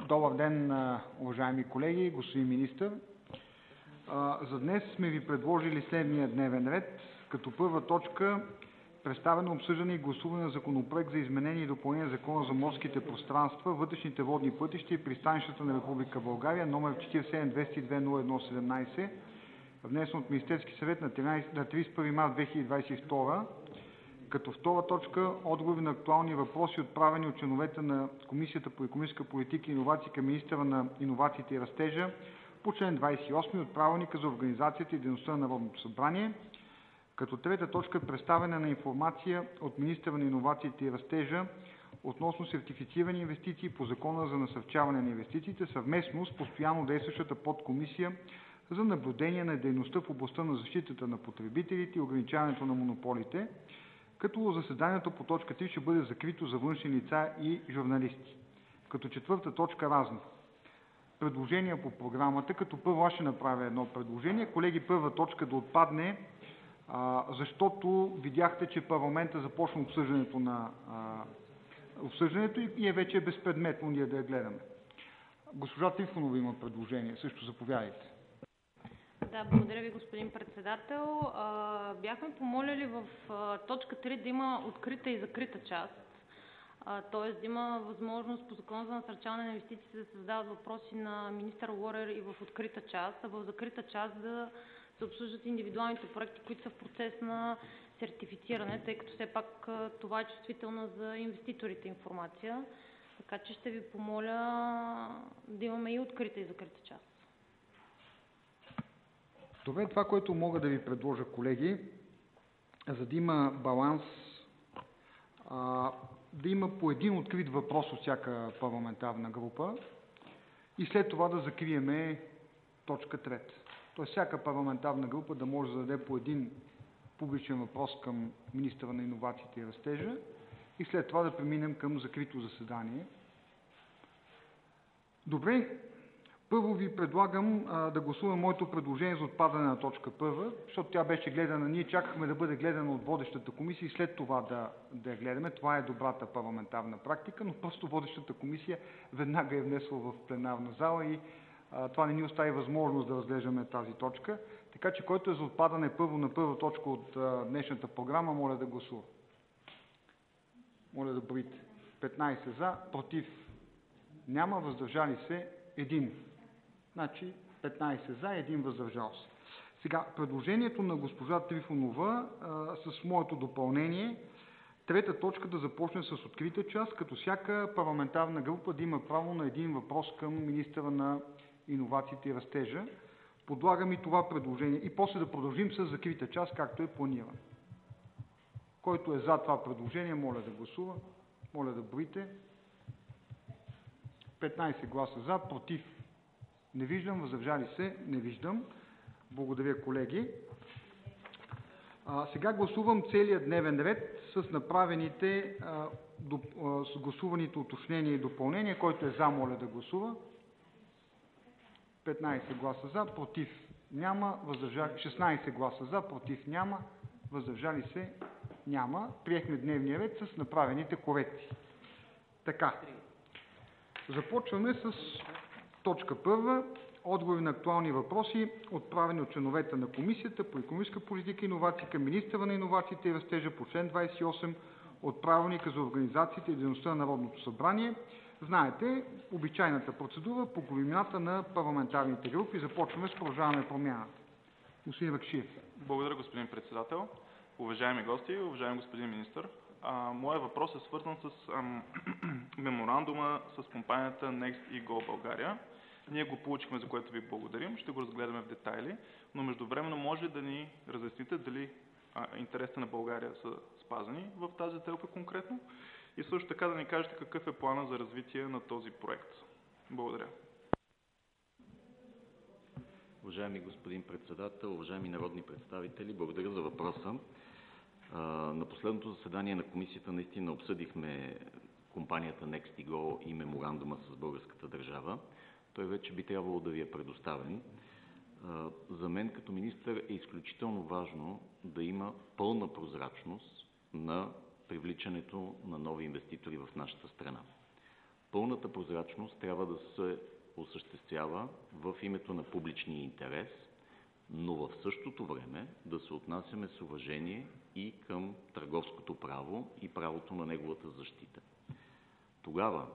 Добър ден, уважаеми колеги, господин министър. За днес сме ви предложили следния дневен ред. Като първа точка представяне, обсъждане и гласуване на Законопроект за изменение и допълнение на Закона за морските пространства, вътрешните водни пътища и пристанищата на Република България, № 47-202-01-17, внесен от Министерския съвет на 31 март 2022. Като втора точка отговори на актуални въпроси, отправени от членовете на Комисията по икономическа политика и иновации към министъра на иновациите и растежа по член 28 от Правилника за организацията и дейността на Народното събрание. Като трета точка представяне на информация от министъра на иновациите и растежа относно сертифицирани инвестиции по Закона за насърчаване на инвестициите съвместно с постоянно действащата подкомисия за наблюдение на дейността в областта на защитата на потребителите и ограничаването на монополите, като заседанието по точка 3 ще бъде закрито за външни лица и журналисти. Като четвърта точка разни. Предложения по програмата, като първо аз ще направя едно предложение. Колеги, първа точка да отпадне, защото видяхте, че парламента започна обсъждането и вече е безпредметно ние да я гледаме. Госпожа Трифонова има предложение, също заповядайте. Да, благодаря ви, господин председател. Бяхме помолили в точка 3 да има открита и закрита част, т.е. да има възможност по Закона за насърчаване на инвестициите да се задават въпроси на министър Лорер и в открита част, а в закрита част да се обсъждат индивидуалните проекти, които са в процес на сертифициране, тъй като все пак това е чувствителна за инвеститорите информация. Така че ще ви помоля да имаме и открита и закрита част. Добре, това, което мога да ви предложа, колеги, за да има баланс, да има по един открит въпрос от всяка парламентарна група и след това да закриеме точка 3. Тоест всяка парламентарна група да може да зададе по един публичен въпрос към министъра на иновациите и растежа и след това да преминем към закрито заседание. Добре. Първо ви предлагам да гласуваме моето предложение за отпадане на точка 1, защото тя беше гледана, ние чакахме да бъде гледана от водещата комисия и след това да я гледаме. Това е добрата парламентарна практика, но просто водещата комисия веднага е внесла в пленарна зала и това не ни остави възможност да разглеждаме тази точка. Така че който е за отпадане първо на първа точка от днешната програма, моля да гласува. Моля да броите. 15 за, против няма, въздържали се 1. Значи 15 за, 1 въздържал се. Сега, предложението на госпожа Трифонова с моето допълнение, трета точка да започне с открита част, като всяка парламентарна група да има право на един въпрос към министъра на иновациите и растежа. Подлагам и това предложение и после да продължим с закрита част, както е планирано. Който е за това предложение, моля да гласува. Моля да броите. 15 гласа за, против не виждам, въздържали се не виждам. Благодаря, колеги. Сега гласувам целият дневен ред с направените, с гласуваните уточнения и допълнения. Който е за, моля да гласува. 15 гласа за, против няма, 16 гласа за, против няма, въздържали се няма. Приехме дневния ред с направените корекции. Така. Започваме с точка 1. Отговори на актуални въпроси, отправени от членовете на Комисията по икономическа политика и иновации към министъра на иновациите и растежа по член 28 от Правилника за организацията и дейността на Народното събрание. Знаете, обичайната процедура по големината на парламентарните групи. Започваме с Продължаваме промяната. Господин Ракшиев. Благодаря, господин председател. Уважаеми гости, уважаеми господин министър, моят въпрос е свързан с меморандума с компанията Next-EGO България. Ние го получихме, за което ви благодарим. Ще го разгледаме в детайли, но междувременно може да ни разясните дали интересите на България са спазени в тази сделка конкретно и също така да ни кажете какъв е плана за развитие на този проект. Благодаря. Уважаеми господин председател, уважаеми народни представители, благодаря за въпроса. На последното заседание на комисията наистина обсъдихме компанията Next-EGO и меморандума с българската държава. Той вече би трябвало да ви е предоставен. За мен като министър е изключително важно да има пълна прозрачност на привличането на нови инвеститори в нашата страна. Пълната прозрачност трябва да се осъществява в името на публичния интерес, но в същото време да се отнасяме с уважение и към търговското право и правото на неговата защита. Тогава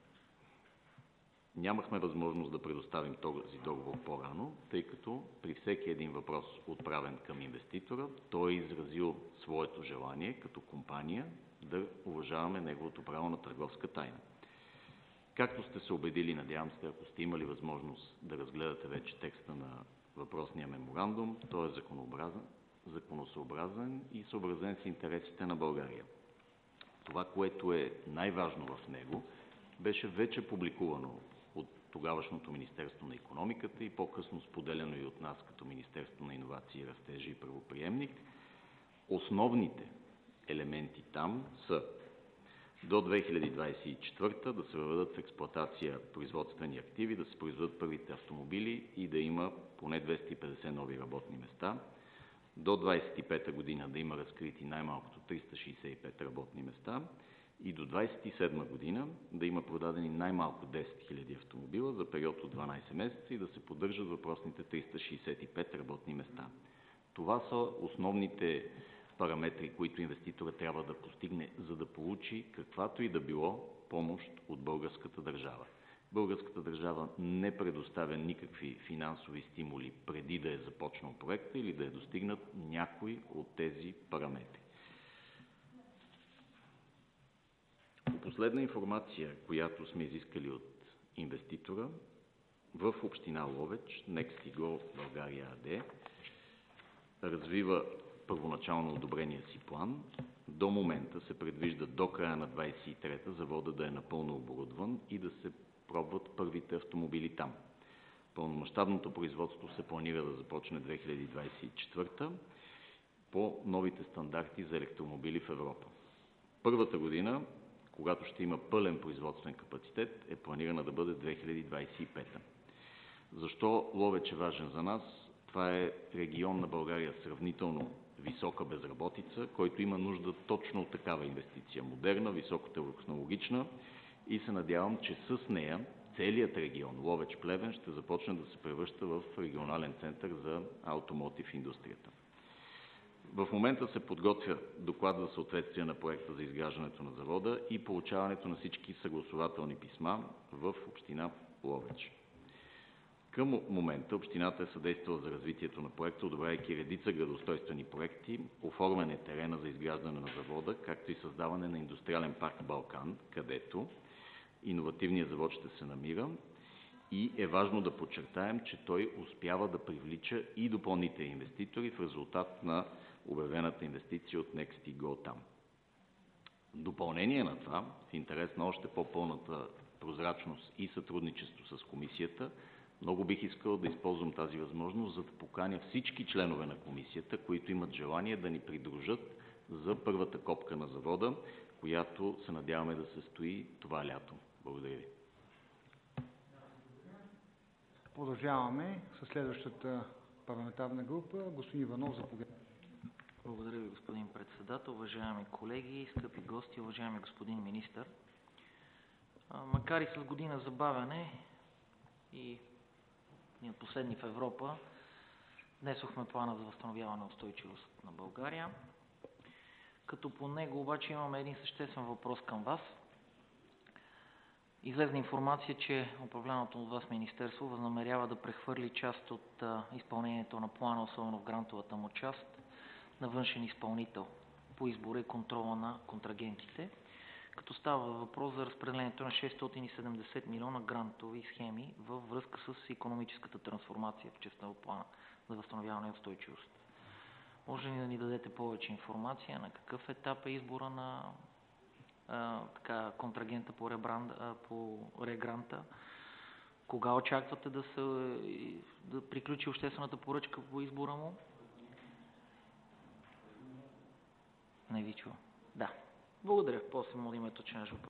нямахме възможност да предоставим този договор по-рано, тъй като при всеки един въпрос, отправен към инвеститора, той е изразил своето желание като компания да уважаваме неговото право на търговска тайна. Както сте се убедили, надявам се, ако сте имали възможност да разгледате вече текста на въпросния меморандум, той е законосъобразен и съобразен с интересите на България. Това, което е най-важно в него, беше вече публикувано от тогавашното Министерство на икономиката и по-късно споделено и от нас като Министерство на иновации, растежи и правоприемник. Основните елементи там са до 2024 да се въведат в експлоатация производствени активи, да се произведат първите автомобили и да има поне 250 нови работни места. До 2025 година да има разкрити най-малкото 365 работни места и до 2027 година да има продадени най-малко 10 000 автомобила за период от 12 месеца и да се поддържат въпросните 365 работни места. Това са основните параметри, които инвеститора трябва да постигне, за да получи каквато и да било помощ от българската държава. Българската държава не предоставя никакви финансови стимули преди да е започнал проекта или да е достигнат някой от тези параметри. По последна информация, която сме изискали от инвеститора, в община Ловеч Nextigo България АД развива първоначално одобрения си план. До момента се предвижда до края на 23-та завода да е напълно оборудван и да се пробват първите автомобили там. Пълномащабното производство се планира да започне 2024 по новите стандарти за електромобили в Европа. Първата година, когато ще има пълен производствен капацитет, е планирана да бъде 2025. Защо Ловеч е важен за нас? Това е регион на България с сравнително висока безработица, който има нужда точно от такава инвестиция. Модерна, високотехнологична и се надявам, че с нея целият регион Ловеч-Плевен ще започне да се превръща в регионален център за аутомотив индустрията. В момента се подготвя доклад за съответствие на проекта за изграждането на завода и получаването на всички съгласувателни писма в община Ловеч. Към момента общината е съдействала за развитието на проекта, одобряйки редица градоустройствени проекти, оформяне терена за изграждане на завода, както и създаване на индустриален парк Балкан, където иновативният завод ще се намира и е важно да подчертаем, че той успява да привлича и допълнителни инвеститори в резултат на обявената инвестиция от Nextigo там. В допълнение на това, в интерес на още по-пълната прозрачност и сътрудничество с комисията, много бих искал да използвам тази възможност, за да поканя всички членове на комисията, които имат желание да ни придружат за първата копка на завода, която се надяваме да се състои това лято. Благодаря ви. Продължаваме с следващата парламентарна група. Господин Иванов, заповядайте. Благодаря ви, господин председател. Уважаеми колеги, скъпи гости, уважаеми господин министър. Макар и с година забавяне и ние последни в Европа, внесохме плана за възстановяване и устойчивост на България. Като по него обаче имаме един съществен въпрос към вас. Излезна информация, че управляваното от вас министерство възнамерява да прехвърли част от изпълнението на плана, особено в грантовата му част, на външен изпълнител по избора и контрола на контрагентите, като става въпрос за разпределението на 670 милиона грантови схеми във връзка с икономическата трансформация в частта от плана за възстановяване и устойчивост. Може ли да ни дадете повече информация на какъв етап е избора на контрагента по регранта? Кога очаквате да приключи обществената поръчка по избора му? Не ви чувам. Да. Благодаря. После му да има точен въпрос.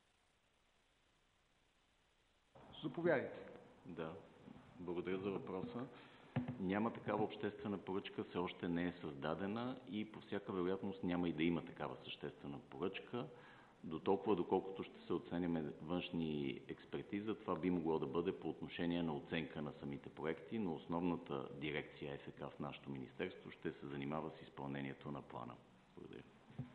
Заповядайте. Да, благодаря за въпроса. Няма такава обществена поръчка, все още не е създадена и по всяка вероятност няма и да има такава съществена поръчка. До толкова, доколкото ще се оценяме външни експертиза, това би могло да бъде по отношение на оценка на самите проекти, но основната дирекция ФК в нашето министерство ще се занимава с изпълнението на плана. Благодаря.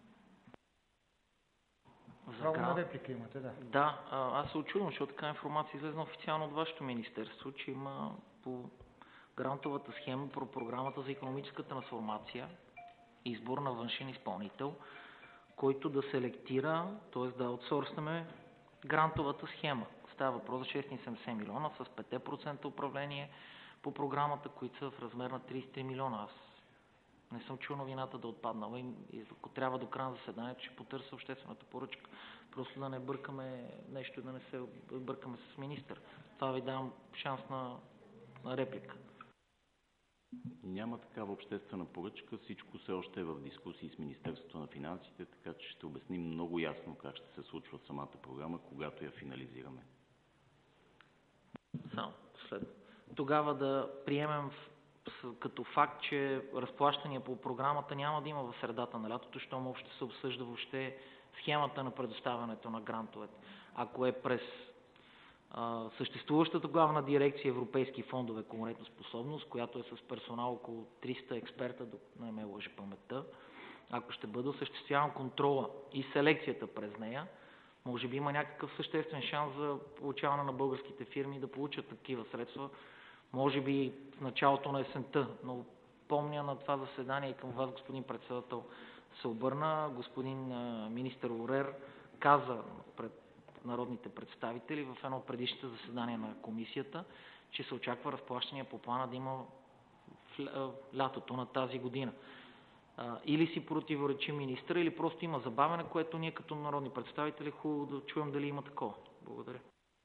Право на реплика имате, да. Да, аз се очудвам, защото така информация излезна официално от вашето министерство, че има по грантовата схема, по програмата за икономическа трансформация, избор на външен изпълнител, който да селектира, т.е. да аутсорснаме грантовата схема. Става въпрос за 670 милиона с 5% управление по програмата, които са в размер на 33 милиона. Аз не съм чул новината да отпаднала и ако трябва до края на заседанието, ще потърся обществената поръчка. Просто да не бъркаме нещо и да не се бъркаме с министър. Това ви давам шанс на реплика. Няма такава обществена поръчка. Всичко все още е в дискусии с Министерството на финансите, така че ще обясним много ясно как ще се случва самата програма, когато я финализираме. Само последно. Тогава да приемем като факт, че разплащания по програмата няма да има в средата на лятото, щом ще се обсъжда въобще схемата на предоставянето на грантовете. Ако е през съществуващата главна дирекция Европейски фондове конкурентоспособност, която е с персонал около 300 експерта, не ме лъже паметта, ако ще бъде осъществяван контрола и селекцията през нея, може би има някакъв съществен шанс за получаване на българските фирми да получат такива средства, може би в началото на есента, но помня на това заседание към вас, господин председател, се обърна, господин министър Орер каза пред народните представители в едно от предишните заседания на комисията, че се очаква разплащания по плана да има в лятото на тази година. Или си противоречи министъра, или просто има забавяне, което ние като народни представители хубаво да чуем дали има такова. Благодаря.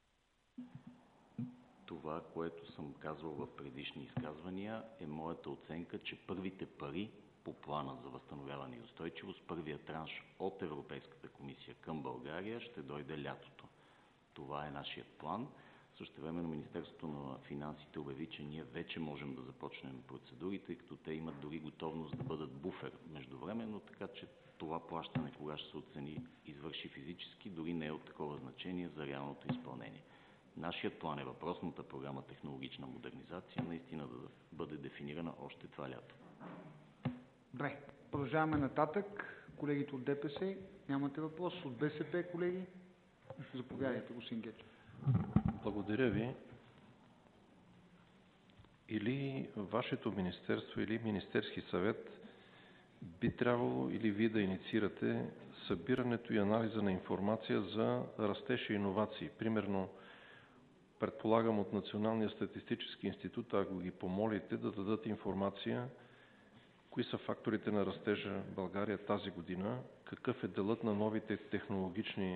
Това, което съм казвал в предишни изказвания, е моята оценка, че първите пари по плана за възстановяване и устойчивост, първият транш от Европейската комисия към България ще дойде лятото. Това е нашият план. Същевременно Министерството на финансите обяви, че ние вече можем да започнем процедурите, тъй като те имат дори готовност да бъдат буфер междувременно, така че това плащане, кога ще се оцени, извърши физически, дори не е от такова значение за реалното изпълнение. Нашият план е въпросната програма технологична модернизация наистина да бъде дефинирана още това лято. Добре, продължаваме нататък. Колегите от ДПС, нямате въпрос. От БСП, колеги? Заповядайте, господин Гечев. Благодаря ви. Или вашето министерство, или Министерски съвет би трябвало или вие да инициирате събирането и анализа на информация за растеж и иновации. Примерно, предполагам от Националния статистически институт, ако ги помолите да дадат информация кои са факторите на растежа в България тази година, какъв е делът на новите технологични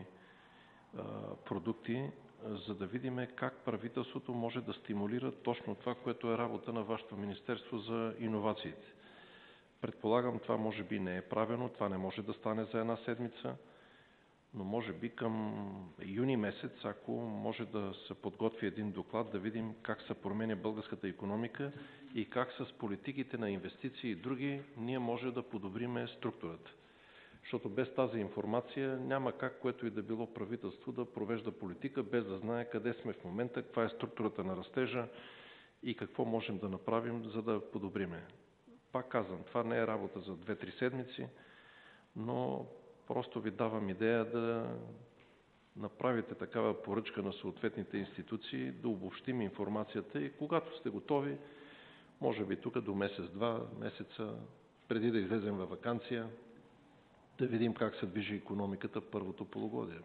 продукти, за да видим как правителството може да стимулира точно това, което е работа на вашето министерство за иновациите. Предполагам, това може би не е правено, това не може да стане за една седмица, но може би към юни месец, ако може да се подготви един доклад, да видим как се променя българската икономика и как с политиките на инвестиции и други ние може да подобриме структурата. Защото без тази информация няма как което и да било правителство да провежда политика, без да знае къде сме в момента, каква е структурата на растежа и какво можем да направим, за да подобриме. Пак казвам, това не е работа за 2-3 седмици, но просто ви давам идея да направите такава поръчка на съответните институции, да обобщим информацията и когато сте готови, може би тук до месец-два месеца, преди да излезем във ваканция, да видим как се движи икономиката в първото полугодие.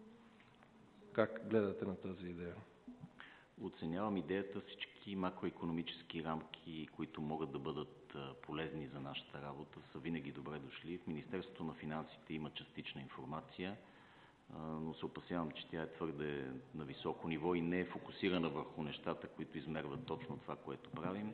Как гледате на тази идея? Оценявам идеята, всички макроекономически рамки, които могат да бъдат полезни за нашата работа, са винаги добре дошли. В Министерството на финансите има частична информация, но се опасявам, че тя е твърде на високо ниво и не е фокусирана върху нещата, които измерват точно това, което правим.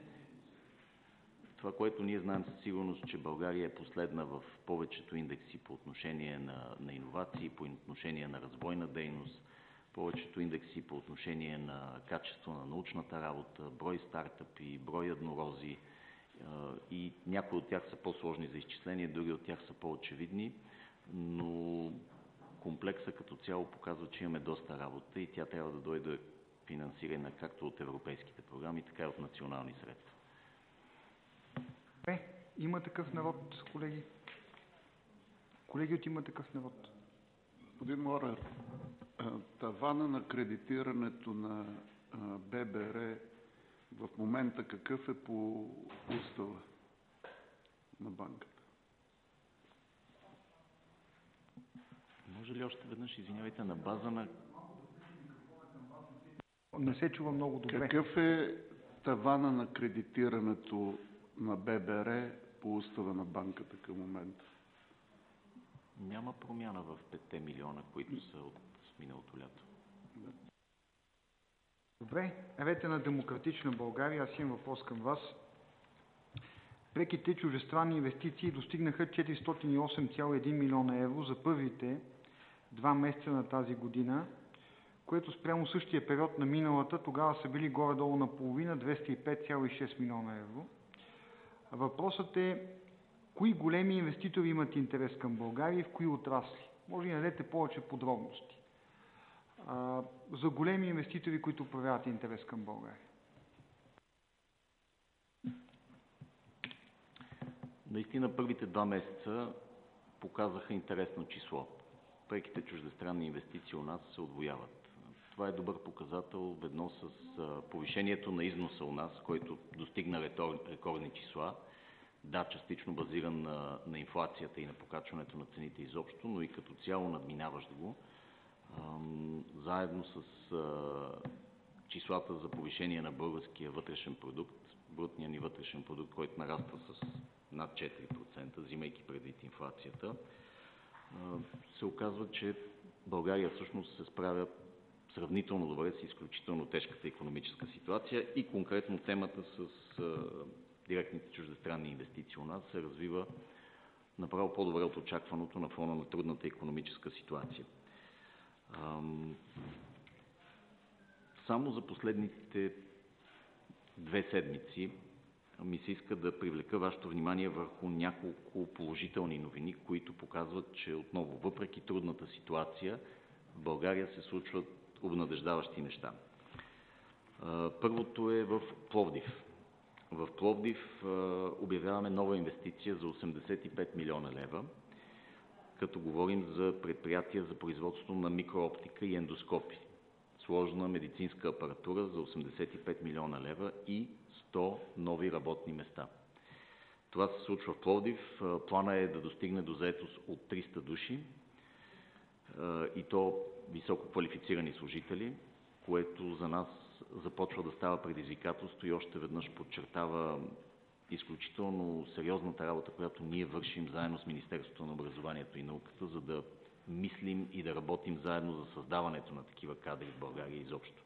Това, което ние знаем със сигурност, че България е последна в повечето индекси по отношение на иновации, по отношение на развойна дейност, повечето индекси по отношение на качество на научната работа, брой стартъпи, брой еднорози и някои от тях са по-сложни за изчисление, други от тях са по-очевидни, но комплекса като цяло показва, че имаме доста работа и тя трябва да дойде финансирана както от европейските програми, така и от национални средства. Има такъв народ, колеги. Колеги от Има такъв народ. Господин Морер, тавана на кредитирането на ББР в момента какъв е по устава на банката? Може ли още веднъж, извинявайте, на база на... Не се чува много добре. Какъв е тавана на кредитирането на ББР по устава на банката към момента? Няма промяна в 5 милиона, които са от миналото лято. Добре, ред на Демократична България. Аз имам въпрос към вас. Преките чуждестранни инвестиции достигнаха 408,1 милиона евро за първите 2 месеца на тази година, което спрямо същия период на миналата, тогава са били горе-долу на половина, 205,6 милиона евро. Въпросът е, кои големи инвеститори имат интерес към България и в кои отрасли? Може да дадете повече подробности за големи инвеститори, които проявяват интерес към България. Наистина първите 2 месеца показаха интересно число. Преките чуждестранни инвестиции у нас се удвояват. Това е добър показател ведно с повишението на износа у нас, който достигна рекордни числа. Да, частично базиран на инфлацията и на покачването на цените изобщо, но и като цяло надминаващ го. Заедно с числата за повишение на българския вътрешен продукт, брутния ни вътрешен продукт, който нараства с над 4%, взимайки предвид инфлацията, се оказва, че България всъщност се справя сравнително добре с изключително тежката икономическа ситуация и конкретно темата с директните чуждестранни инвестиции у нас се развива направо по-добре от очакваното на фона на трудната икономическа ситуация. Само за последните 2 седмици ми се иска да привлека вашето внимание върху няколко положителни новини, които показват, че отново, въпреки трудната ситуация, в България се случват обнадеждаващи неща. Първото е в Пловдив. В Пловдив обявяваме нова инвестиция за 85 милиона лева, като говорим за предприятия за производство на микрооптика и ендоскопи. Сложна медицинска апаратура за 85 милиона лева и 100 нови работни места. Това се случва в Пловдив. Плана е да достигне до заетост от 300 души и то високо квалифицирани служители, което за нас започва да става предизвикателство и още веднъж подчертава изключително сериозната работа, която ние вършим заедно с Министерството на образованието и науката, за да мислим и да работим заедно за създаването на такива кадри в България изобщо.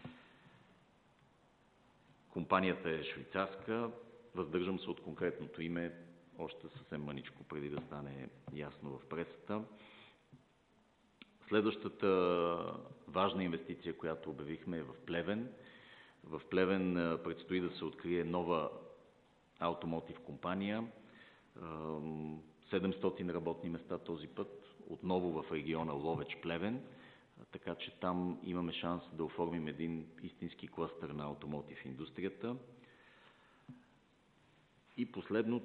Компанията е швейцарска, въздържам се от конкретното име, още съвсем мъничко преди да стане ясно в пресата. Следващата важна инвестиция, която обявихме, е в Плевен. В Плевен предстои да се открие нова автомотив компания, 700 работни места този път, отново в региона Ловеч-Плевен, така че там имаме шанс да оформим един истински клъстър на автомотив индустрията. И последно,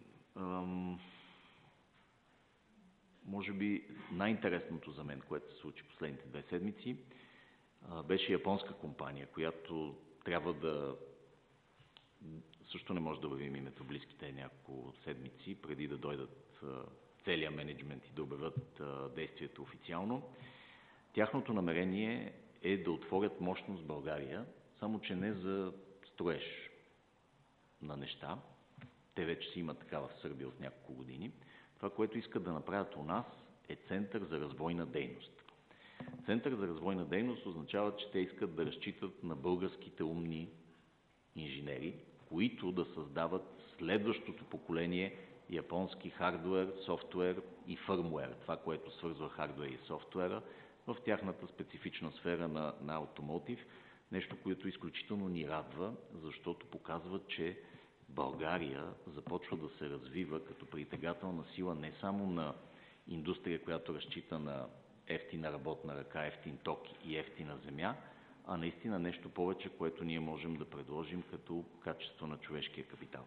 може би най-интересното за мен, което се случи последните 2 седмици, беше японска компания, която трябва да... Също не може да обявим името близките няколко седмици, преди да дойдат целият мениджмент и да обявят действието официално. Тяхното намерение е да отворят мощност в България, само че не за строеж на неща. Те вече си имат такава в Сърбия от няколко години. Това, което искат да направят у нас, е център за развойна дейност. Център за развойна дейност означава, че те искат да разчитат на българските умни инженери, които да създават следващото поколение японски хардуер, софтуер и фърмуер. Това, което свързва хардуер и софтуера в тяхната специфична сфера на автомотив. Нещо, което изключително ни радва, защото показва, че България започва да се развива като притегателна сила не само на индустрия, която разчита на ефтина работна ръка, ефтин ток и ефтина земя, а наистина нещо повече, което ние можем да предложим като качество на човешкия капитал.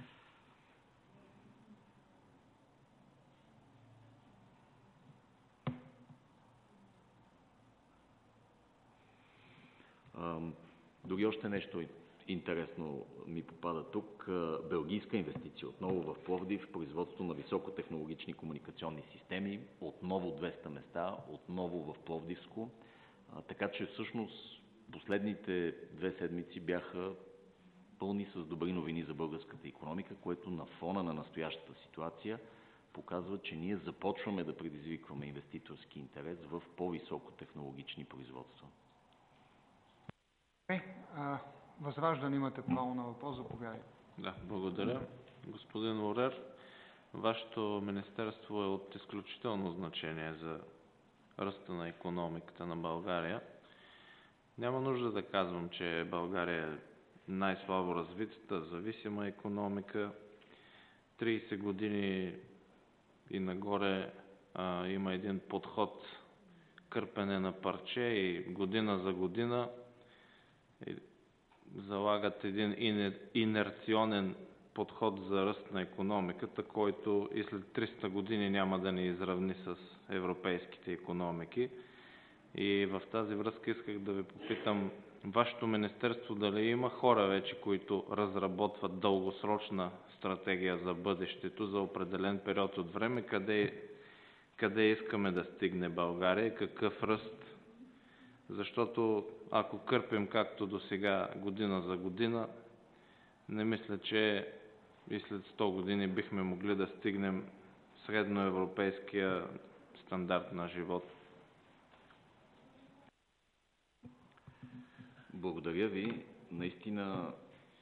Дори още нещо интересно ми попада тук. Белгийска инвестиция отново в Пловдив, производство на високотехнологични комуникационни системи, отново 200 места, отново в Пловдивско. Така че всъщност последните 2 седмици бяха пълни с добри новини за българската икономика, което на фона на настоящата ситуация показва, че ние започваме да предизвикваме инвеститорски интерес в по-високотехнологични производства. Възраждане, имате право на въпрос, заповядайте. Да, благодаря. Господин Лорер, вашето министерство е от изключително значение за ръста на икономиката на България. Няма нужда да казвам, че България е най-слабо развитата, зависима икономика. 30 години и нагоре има един подход кърпене на парче и година за година залагат един инерционен подход за ръст на икономиката, който и след 300 години няма да ни изравни с европейските икономики. И в тази връзка исках да ви попитам, вашето министерство дали има хора вече, които разработват дългосрочна стратегия за бъдещето, за определен период от време, къде искаме да стигне България и какъв ръст? Защото ако кърпим както до сега година за година, не мисля, че и след 100 години бихме могли да стигнем средноевропейския стандарт на живот. Благодаря ви. Наистина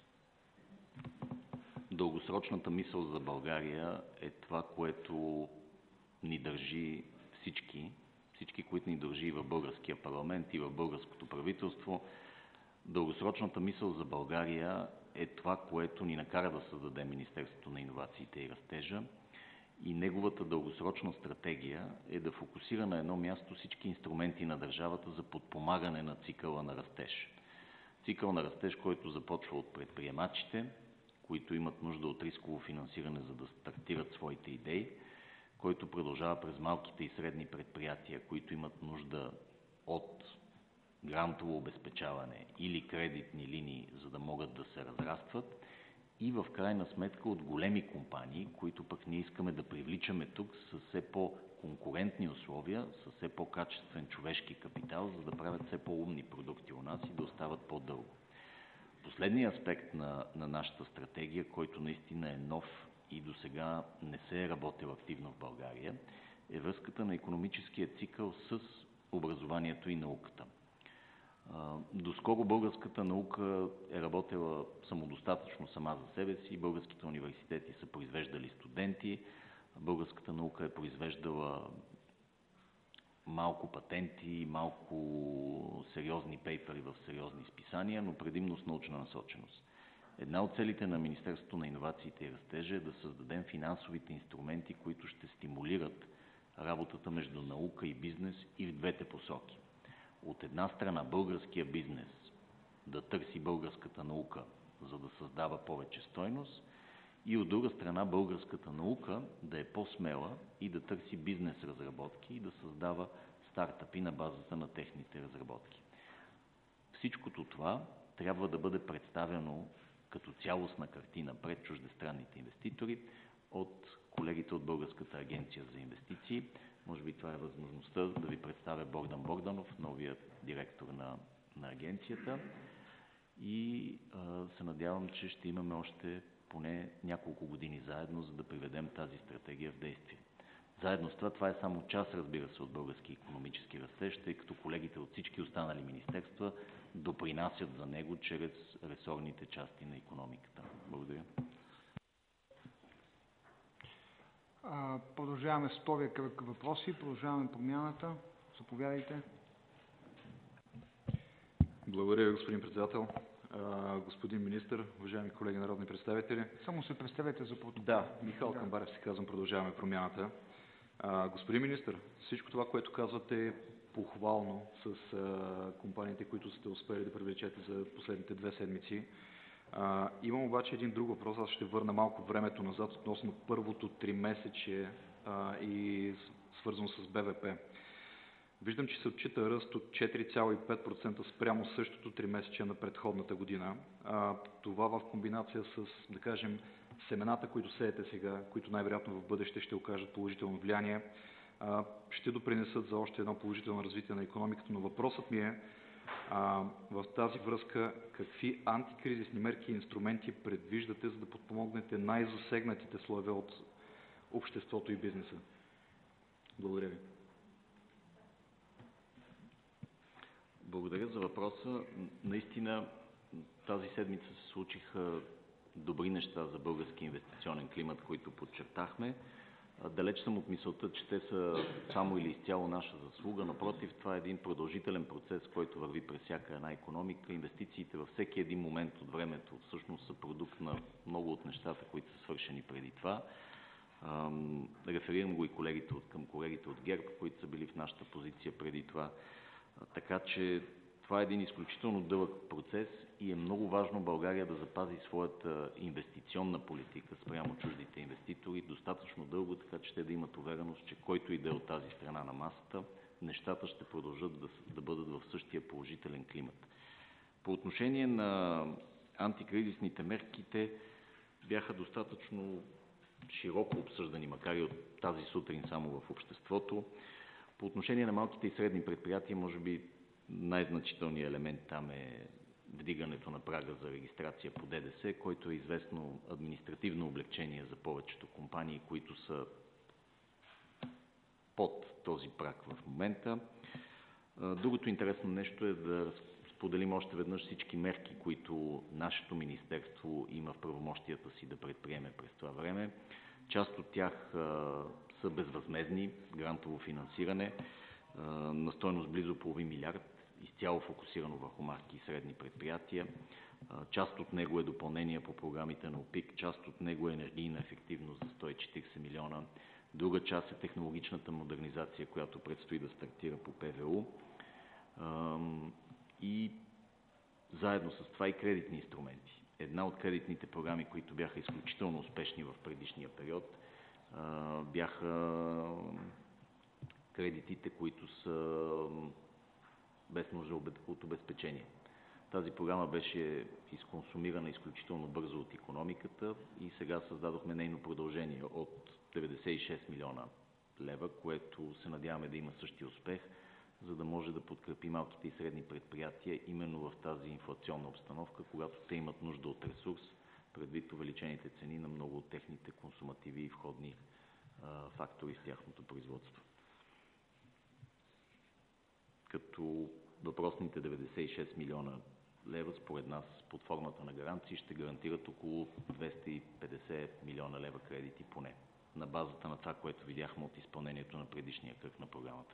дългосрочната мисъл за България е това, което ни държи всички, които ни държи и в българския парламент, и в българското правителство. Дългосрочната мисъл за България е това, което ни накара да създадем Министерството на иновациите и растежа. И неговата дългосрочна стратегия е да фокусира на едно място всички инструменти на държавата за подпомагане на цикъла на растеж. Цикъл на растеж, който започва от предприемачите, които имат нужда от рисково финансиране, за да стартират своите идеи, който продължава през малките и средни предприятия, които имат нужда от грантово обезпечаване или кредитни линии, за да могат да се разрастват, и в крайна сметка от големи компании, които пък ние искаме да привличаме тук с все по-конкурентни условия, с все по-качествен човешки капитал, за да правят все по-умни продукти у нас и да остават по-дълго. Последният аспект на нашата стратегия, който наистина е нов и до сега не се е работил активно в България, е връзката на икономическия цикъл с образованието и науката. Доскоро българската наука е работила самодостатъчно сама за себе си, българските университети са произвеждали студенти, българската наука е произвеждала малко патенти, малко сериозни пейпери в сериозни списания, но предимно с научна насоченост. Една от целите на Министерството на иновациите и растежа е да създадем финансовите инструменти, които ще стимулират работата между наука и бизнес и в двете посоки. От една страна българския бизнес да търси българската наука, за да създава повече стойност, и от друга страна българската наука да е по-смела и да търси бизнес разработки и да създава стартъпи на базата на техните разработки. Всичкото това трябва да бъде представено като цялостна картина пред чуждестранните инвеститори от колегите от Българската агенция за инвестиции. Може би това е възможността да ви представя Богдан Богданов, новият директор на агенцията, и се надявам, че ще имаме още поне няколко години заедно, за да приведем тази стратегия в действие. Заедно с това е само част, разбира се, от български икономически растеж, тъй като колегите от всички останали министерства допринасят за него чрез ресорните части на икономиката. Благодаря. Продължаваме с втория кръг въпроси. Продължаваме промяната. Заповядайте. Благодаря, господин председател. Господин министър, уважаеми колеги народни представители. Само се представете за протокол. Да, Михал Камбарев се казвам, продължаваме промяната. Господин министър, всичко това, което казвате, е похвално с компаниите, които сте успели да привлечете за последните 2 седмици. Имам обаче един друг въпрос. Аз ще върна малко времето назад относно първото 3-месечие и свързано с БВП. Виждам, че се отчита ръст от 4,5% спрямо същото 3-месечие на предходната година. Това в комбинация с, да кажем, семената, които сеете сега, които най-вероятно в бъдеще ще окажат положително влияние, ще допринесат за още едно положително развитие на икономиката. Но въпросът ми е в тази връзка какви антикризисни мерки и инструменти предвиждате, за да подпомогнете най-засегнатите слоеве от обществото и бизнеса? Благодаря ви. Благодаря за въпроса. Наистина тази седмица се случиха добри неща за български инвестиционен климат, които подчертахме. Далеч съм от мисълта, че те са само или изцяло наша заслуга. Напротив, това е един продължителен процес, който върви през всяка една икономика. Инвестициите във всеки един момент от времето всъщност са продукт на много от нещата, които са свършени преди това. Реферирам го и към колегите от ГЕРБ, които са били в нашата позиция преди това. Така че това е един изключително дълъг процес и е много важно България да запази своята инвестиционна политика спрямо чуждите инвеститори достатъчно дълго, така че те да имат увереност, че който и да е от тази страна на масата, нещата ще продължат да бъдат в същия положителен климат. По отношение на антикризисните мерки, те бяха достатъчно широко обсъждани, макар и от тази сутрин само в обществото. По отношение на малките и средни предприятия, може би най-значителният елемент там е вдигането на прага за регистрация по ДДС, който е известно административно облегчение за повечето компании, които са под този праг в момента. Другото интересно нещо е да споделим още веднъж всички мерки, които нашето министерство има в правомощията си да предприеме през това време. Част от тях са безвъзмездни, грантово финансиране на стойност близо половин милиард, изцяло фокусирано върху малки и средни предприятия. Част от него е допълнение по програмите на ОПИК, част от него е енергийна ефективност за 140 милиона, друга част е технологичната модернизация, която предстои да стартира по ПВУ. И заедно с това и кредитни инструменти. Една от кредитните програми, които бяха изключително успешни в предишния период, бяха кредитите, които са без нужда от обезпечение. Тази програма беше изконсумирана изключително бързо от икономиката и сега създадохме нейно продължение от 96 милиона лева, което се надяваме да има същия успех, за да може да подкрепи малките и средни предприятия именно в тази инфлационна обстановка, когато те имат нужда от ресурс, предвид увеличените цени на много от техните консумативи и входни фактори в тяхното производство. Като въпросните 96 милиона лева, според нас, под формата на гаранции, ще гарантират около 250 милиона лева кредити поне, на базата на това, което видяхме от изпълнението на предишния кръг на програмата.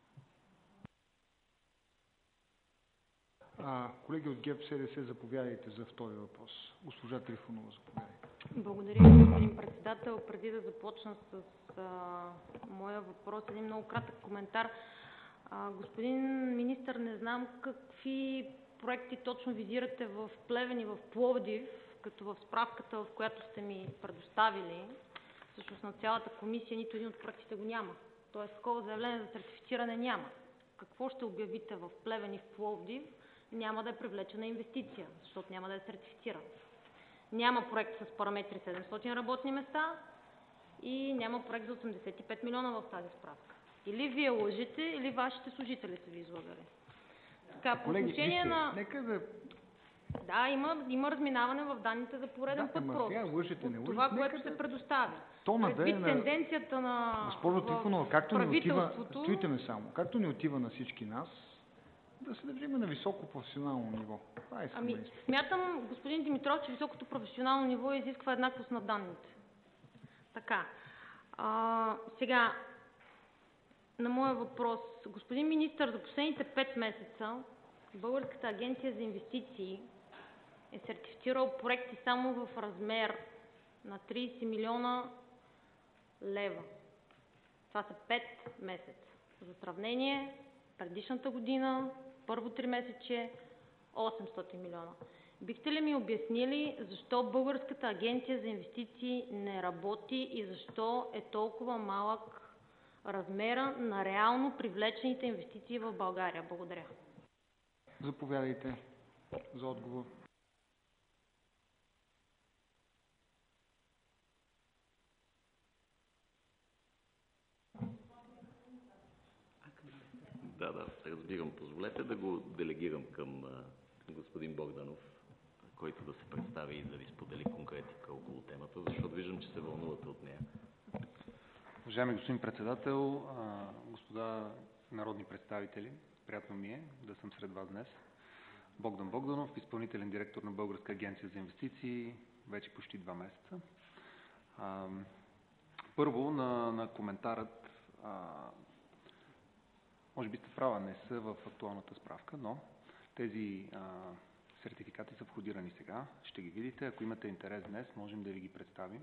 Колеги от ГЕРБ СДС, заповядайте за втори въпрос. Госпожа Трифонова, заповядайте. Благодаря ви, господин председател. Преди да започна с моя въпрос, един много кратък коментар. Господин министър, не знам какви проекти точно визирате в Плевен и в Пловдив, като в справката, в която сте ми предоставили, всъщност на цялата комисия, нито един от проектите го няма. Тоест, такова заявление за сертифициране няма. Какво ще обявите в Плевен и в Пловдив, няма да е привлечена инвестиция, защото няма да е сертифициран. Няма проект с параметри 700 работни места и няма проект за 85 милиона в тази справка. Или вие лъжете, или вашите служители са ви излагали. Така, по отношение на... Нека да... Да, има разминаване в данните за пореден път просто. Това, което се предостави. Предвид тенденцията на Госпожо Трифонова, както ни отива... Чуйте ме само. Както ни отива на всички нас, да се държим на високо професионално ниво. Смятам, господин Димитров, че високото професионално ниво изисква еднаквост на данните. Така. Сега, на моя въпрос. Господин министър, за последните 5 месеца Българската агенция за инвестиции е сертифицирал проекти само в размер на 30 милиона лева. Това са 5 месеца. За сравнение, предишната година, първо тримесечие, 800 милиона. Бихте ли ми обяснили защо Българската агенция за инвестиции не работи и защо е толкова малък размера на реално привлечените инвестиции в България? Благодаря. Заповядайте за отговор. Да, разбирам. Позволете да го делегирам към господин Богданов, който да се представи и да ви сподели конкретика около темата, защото виждам, че се вълнувате от нея. Уважаеми господин председател, господа народни представители, приятно ми е да съм сред вас днес. Богдан Богданов, изпълнителен директор на Българска агенция за инвестиции, вече почти 2 месеца. Първо на коментарът. Може би сте права, не са в актуалната справка, но тези сертификати са входирани сега. Ще ги видите. Ако имате интерес днес, можем да ви ги представим.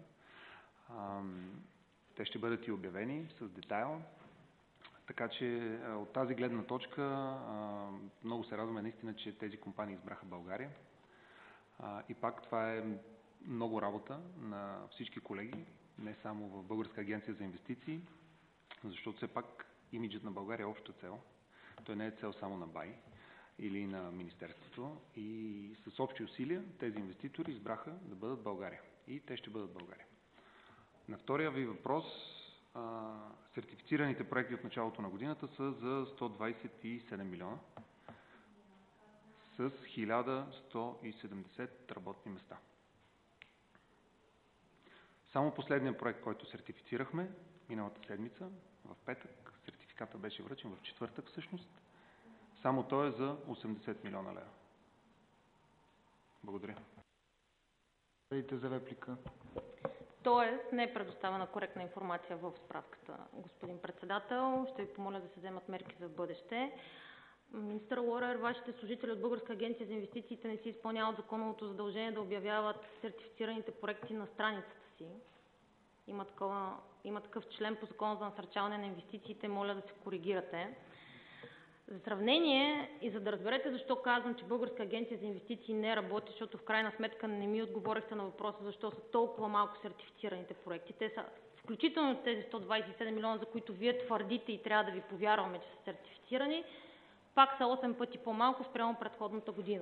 Те ще бъдат и обявени с детайл. Така че от тази гледна точка много се радваме наистина, че тези компании избраха България. И пак това е много работа на всички колеги, не само в Българска агенция за инвестиции, защото все пак имиджът на България е обща цел. Той не е цел само на БАИ или на Министерството. И с общи усилия тези инвеститори избраха да бъдат България. И те ще бъдат България. На втория ви въпрос, сертифицираните проекти от началото на годината са за 127 милиона с 1170 работни места. Само последният проект, който сертифицирахме миналата седмица, в петък, сертификата беше връчен в четвъртък всъщност, само той е за 80 милиона лева. Благодаря. За реплика. Тоест не е предоставена коректна информация в справката, господин председател. Ще ви помоля да се вземат мерки за бъдеще. Министър Лорер, вашите служители от Българска агенция за инвестициите не си изпълняват законовото задължение да обявяват сертифицираните проекти на страницата си. Има такъв член по Закона за насърчаване на инвестициите. Моля да се коригирате. За сравнение и за да разберете защо казвам, че Българска агенция за инвестиции не работи, защото в крайна сметка не ми отговорихте на въпроса защо са толкова малко сертифицираните проекти. Те са включително тези 127 милиона, за които вие твърдите и трябва да ви повярваме, че са сертифицирани, пак са 8 пъти по-малко спрямо предходната година.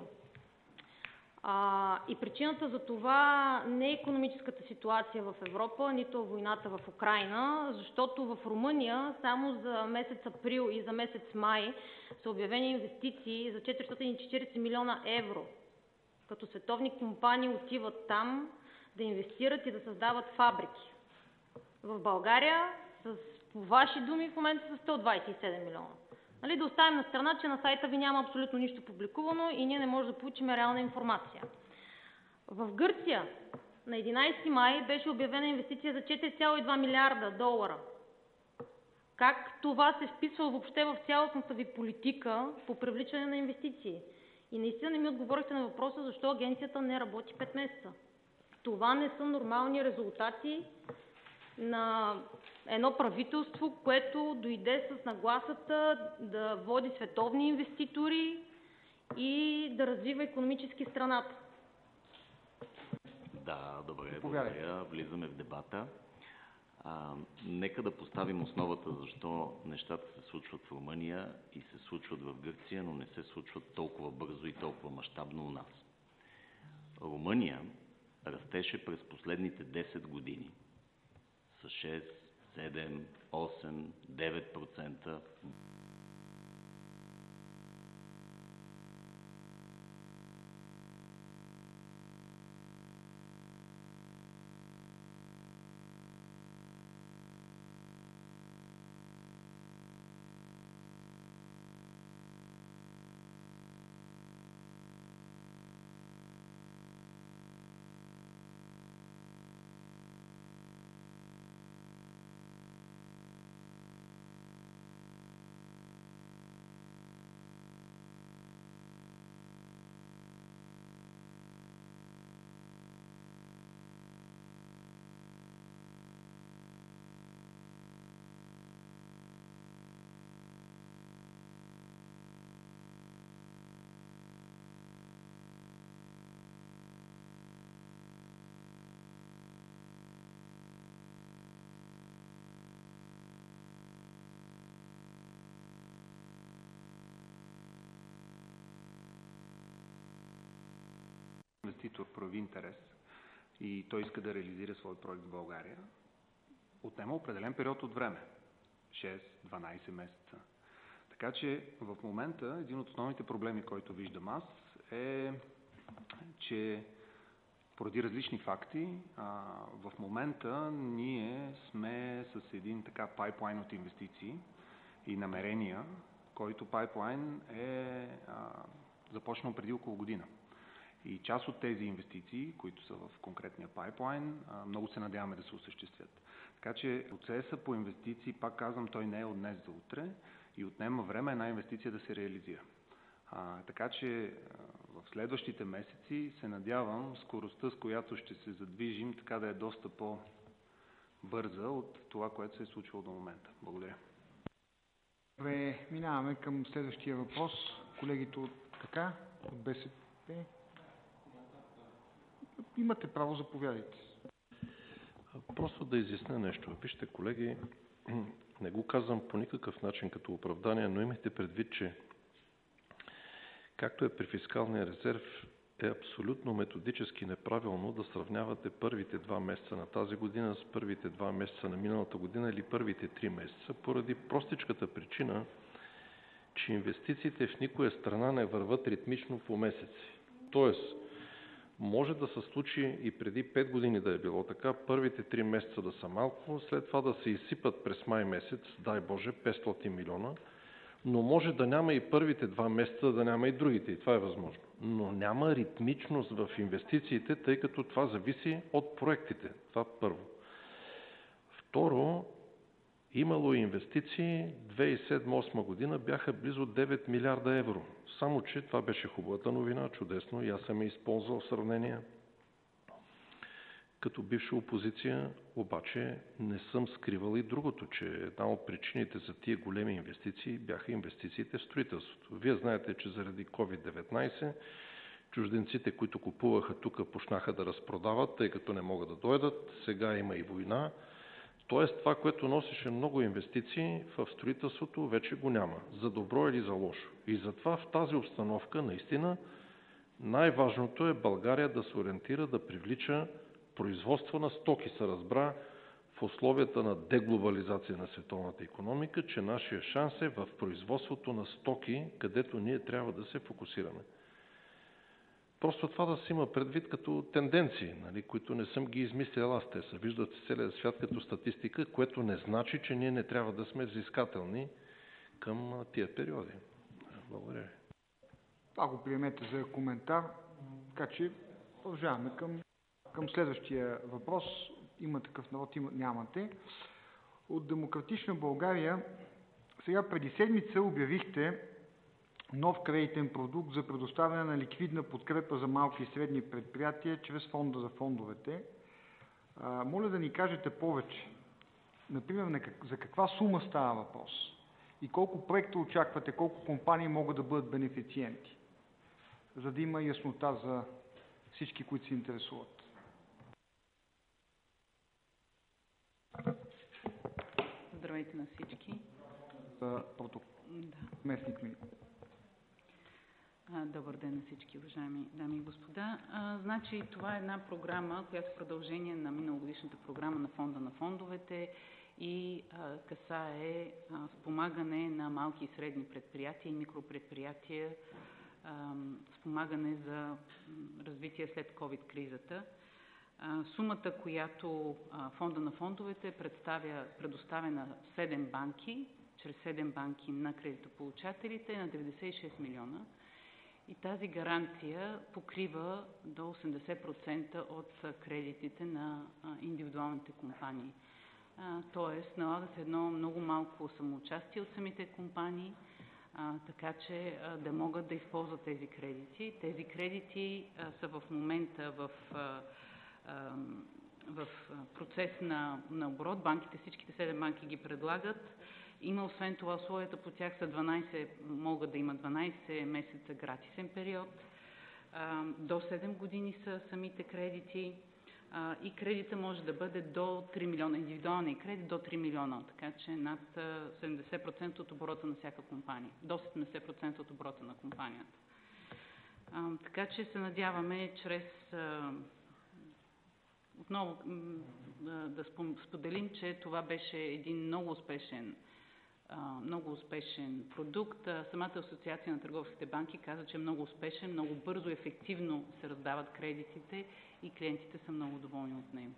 И причината за това не е икономическата ситуация в Европа, нито войната в Украйна, защото в Румъния само за месец април и за месец май са обявени инвестиции за 440 милиона евро, като световни компании отиват там да инвестират и да създават фабрики. В България, по ваши думи, в момента са 127 милиона. Да оставим на страна, че на сайта ви няма абсолютно нищо публикувано и ние не можем да получим реална информация. В Гърция на 11 май беше обявена инвестиция за 4,2 милиарда долара. Как това се вписва въобще в цялостната ви политика по привличане на инвестиции? И наистина не ми отговорихте на въпроса защо агенцията не работи 5 месеца. Това не са нормални резултати на едно правителство, което дойде с нагласата да води световни инвеститори и да развива икономически страната. Да, добре, благодаря. Влизаме в дебата. Нека да поставим основата защо нещата се случват в Румъния и се случват в Гърция, но не се случват толкова бързо и толкова мащабно у нас. Румъния растеше през последните 10 години с 6, 7, 8, 9%. инвеститор прояви интерес и той иска да реализира свой проект в България, отнема определен период от време. 6-12 месеца. Така че в момента един от основните проблеми, който виждам аз, е, че поради различни факти, в момента ние сме с един така пайплайн от инвестиции и намерения, който пайплайн е започнал преди около година. И част от тези инвестиции, които са в конкретния пайплайн, много се надяваме да се осъществят. Така че процесът по инвестиции, пак казвам, той не е от днес за утре и отнема време една инвестиция да се реализира. Така че в следващите месеци се надявам скоростта, с която ще се задвижим, така да е доста по-бърза от това, което се е случвало до момента. Благодаря. Добре, минаваме към следващия въпрос. Колегите от БСП. Имате право, заповядайте. Просто да изясня нещо. Вижте, колеги, не го казвам по никакъв начин като оправдание, но имайте предвид, че както е при фискалния резерв, е абсолютно методически неправилно да сравнявате първите 2 месеца на тази година с първите 2 месеца на миналата година или първите 3 месеца, поради простичката причина, че инвестициите в никоя страна не върват ритмично по месеци. Тоест, може да се случи и преди 5 години да е било така, първите 3 месеца да са малко, след това да се изсипат през май месец, дай Боже, 500 милиона, но може да няма и първите 2 месеца, да няма и другите, и това е възможно. Но няма ритмичност в инвестициите, тъй като това зависи от проектите. Това първо. Второ, имало инвестиции, 2007-2008 година бяха близо 9 милиарда евро. Само че това беше хубавата новина, чудесно, и аз съм я използвал в сравнение. Като бивша опозиция, обаче не съм скривал и другото, че една от причините за тия големи инвестиции бяха инвестициите в строителството. Вие знаете, че заради COVID-19 чужденците, които купуваха тук, почнаха да разпродават, тъй като не могат да дойдат. Сега има и война. Тоест това, което носеше много инвестиции в строителството, вече го няма. За добро или за лошо. И затова в тази обстановка наистина най-важното е България да се ориентира, да привлича производство на стоки. Се разбра в условията на деглобализация на световната икономика, че нашия шанс е в производството на стоки, където ние трябва да се фокусираме. Просто това да се има предвид като тенденции, които не съм ги измислил аз. Те се виждат в целия свят като статистика, което не значи, че ние не трябва да сме взискателни към тия периоди. Благодаря ви. Това го приемете за коментар, така че продължаваме към следващия въпрос. Има такъв народ, нямате. От Демократична България сега преди седмица обявихте нов кредитен продукт за предоставяне на ликвидна подкрепа за малки и средни предприятия чрез фонда за фондовете. Моля да ни кажете повече. Например, за каква сума става въпрос? И колко проекта очаквате, колко компании могат да бъдат бенефициенти? За да има яснота за всички, които се интересуват. Здравейте на всички. Местник ми. Добър ден на всички, уважаеми дами и господа. Значи, това е една програма, която е продължение на миналогодишната програма на Фонда на фондовете и касае спомагане на малки и средни предприятия и микропредприятия, спомагане за развитие след COVID-кризата. Сумата, която Фонда на фондовете предоставя на 7 банки, чрез 7 банки на кредитополучателите, е на 96 милиона. И тази гаранция покрива до 80% от кредитите на индивидуалните компании. Тоест, налага се едно много малко самоучастие от самите компании, така че да могат да използват тези кредити. Тези кредити са в момента в процес на оборот. Банките, всичките 7 банки ги предлагат. Има освен това условията по тях са 12, могат да имат 12 месеца гратисен период. До 7 години са самите кредити и кредита може да бъде до 3 милиона, индивидуалния кредит до 3 милиона, така че над 70% от оборота на всяка компания, до 70% от оборота на компанията. Така че се надяваме чрез отново да споделим, че това беше един много успешен продукт. Самата асоциация на търговските банки каза, че е много успешен, много бързо и ефективно се раздават кредитите и клиентите са много доволни от него.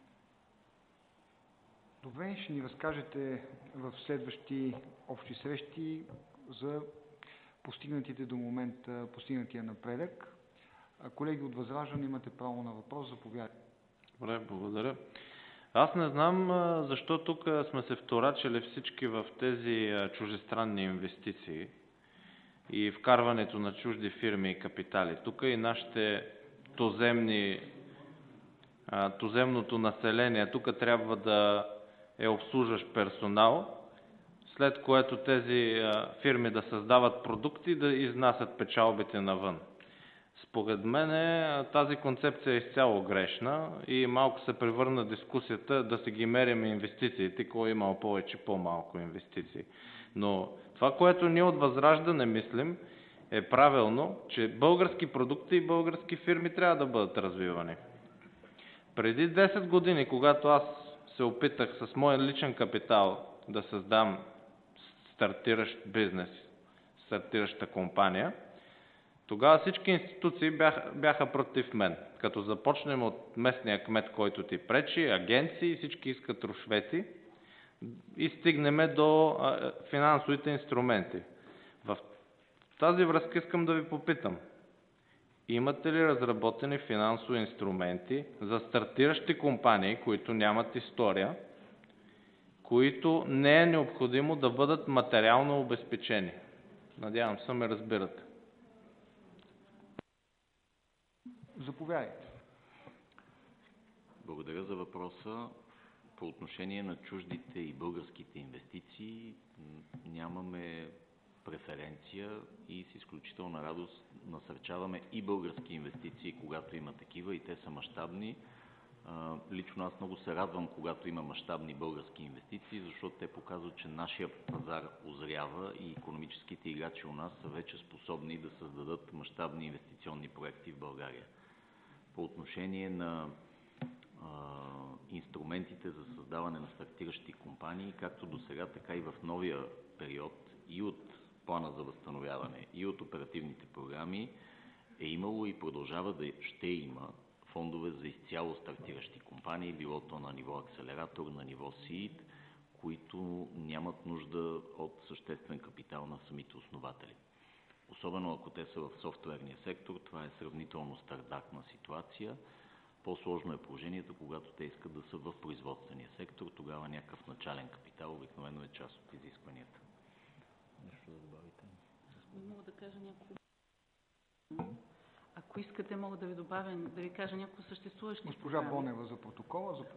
Добре, ще ни разкажете в следващи общи срещи за постигнатите до момента, постигнатия напредък. Колеги от ВЪЗРАЖДАНЕ, имате право на въпрос, заповядайте. Добре, благодаря. Аз не знам защо тук сме се вторачили всички в тези чуждестранни инвестиции и вкарването на чужди фирми и капитали. Тук и нашите туземното население, тук трябва да е обслужващ персонал, след което тези фирми да създават продукти и да изнасят печалбите навън. Според мен тази концепция е изцяло грешна и малко се превърна дискусията да се ги мерим инвестициите, кой имал повече, по-малко инвестиции. Но това, което ние от ВЪЗРАЖДАНЕ мислим, е правилно, че български продукти и български фирми трябва да бъдат развивани. Преди 10 години, когато аз се опитах с моя личен капитал да създам стартиращ бизнес, стартираща компания, тогава всички институции бяха против мен. Като започнем от местния кмет, който ти пречи, агенции, всички искат рушвети и стигнем до финансовите инструменти. В тази връзка искам да ви попитам. Имате ли разработени финансови инструменти за стартиращи компании, които нямат история, които не е необходимо да бъдат материално обезпечени? Надявам се, ме разбирате. Заповядайте. Благодаря за въпроса. По отношение на чуждите и българските инвестиции нямаме преференция и с изключителна радост насърчаваме и български инвестиции, когато има такива и те са мащабни. Лично аз много се радвам, когато има мащабни български инвестиции, защото те показват, че нашия пазар озрява и икономическите играчи у нас са вече способни да създадат мащабни инвестиционни проекти в България. По отношение на инструментите за създаване на стартиращи компании, както до сега, така и в новия период и от плана за възстановяване и от оперативните програми е имало и продължава да ще има фондове за изцяло стартиращи компании, било то на ниво акселератор, на ниво СИИД, които нямат нужда от съществен капитал на самите основатели. Особено ако те са в софтуерния сектор, това е сравнително стартапна ситуация. По-сложно е положението, когато те искат да са в производствения сектор, тогава някакъв начален капитал обикновено е част от изискванията. Нещо да добавите? Мога да кажа няколко. Ако искате, мога да ви добавя, да ви кажа няколко съществуващи Госпожа Бонева за протокола.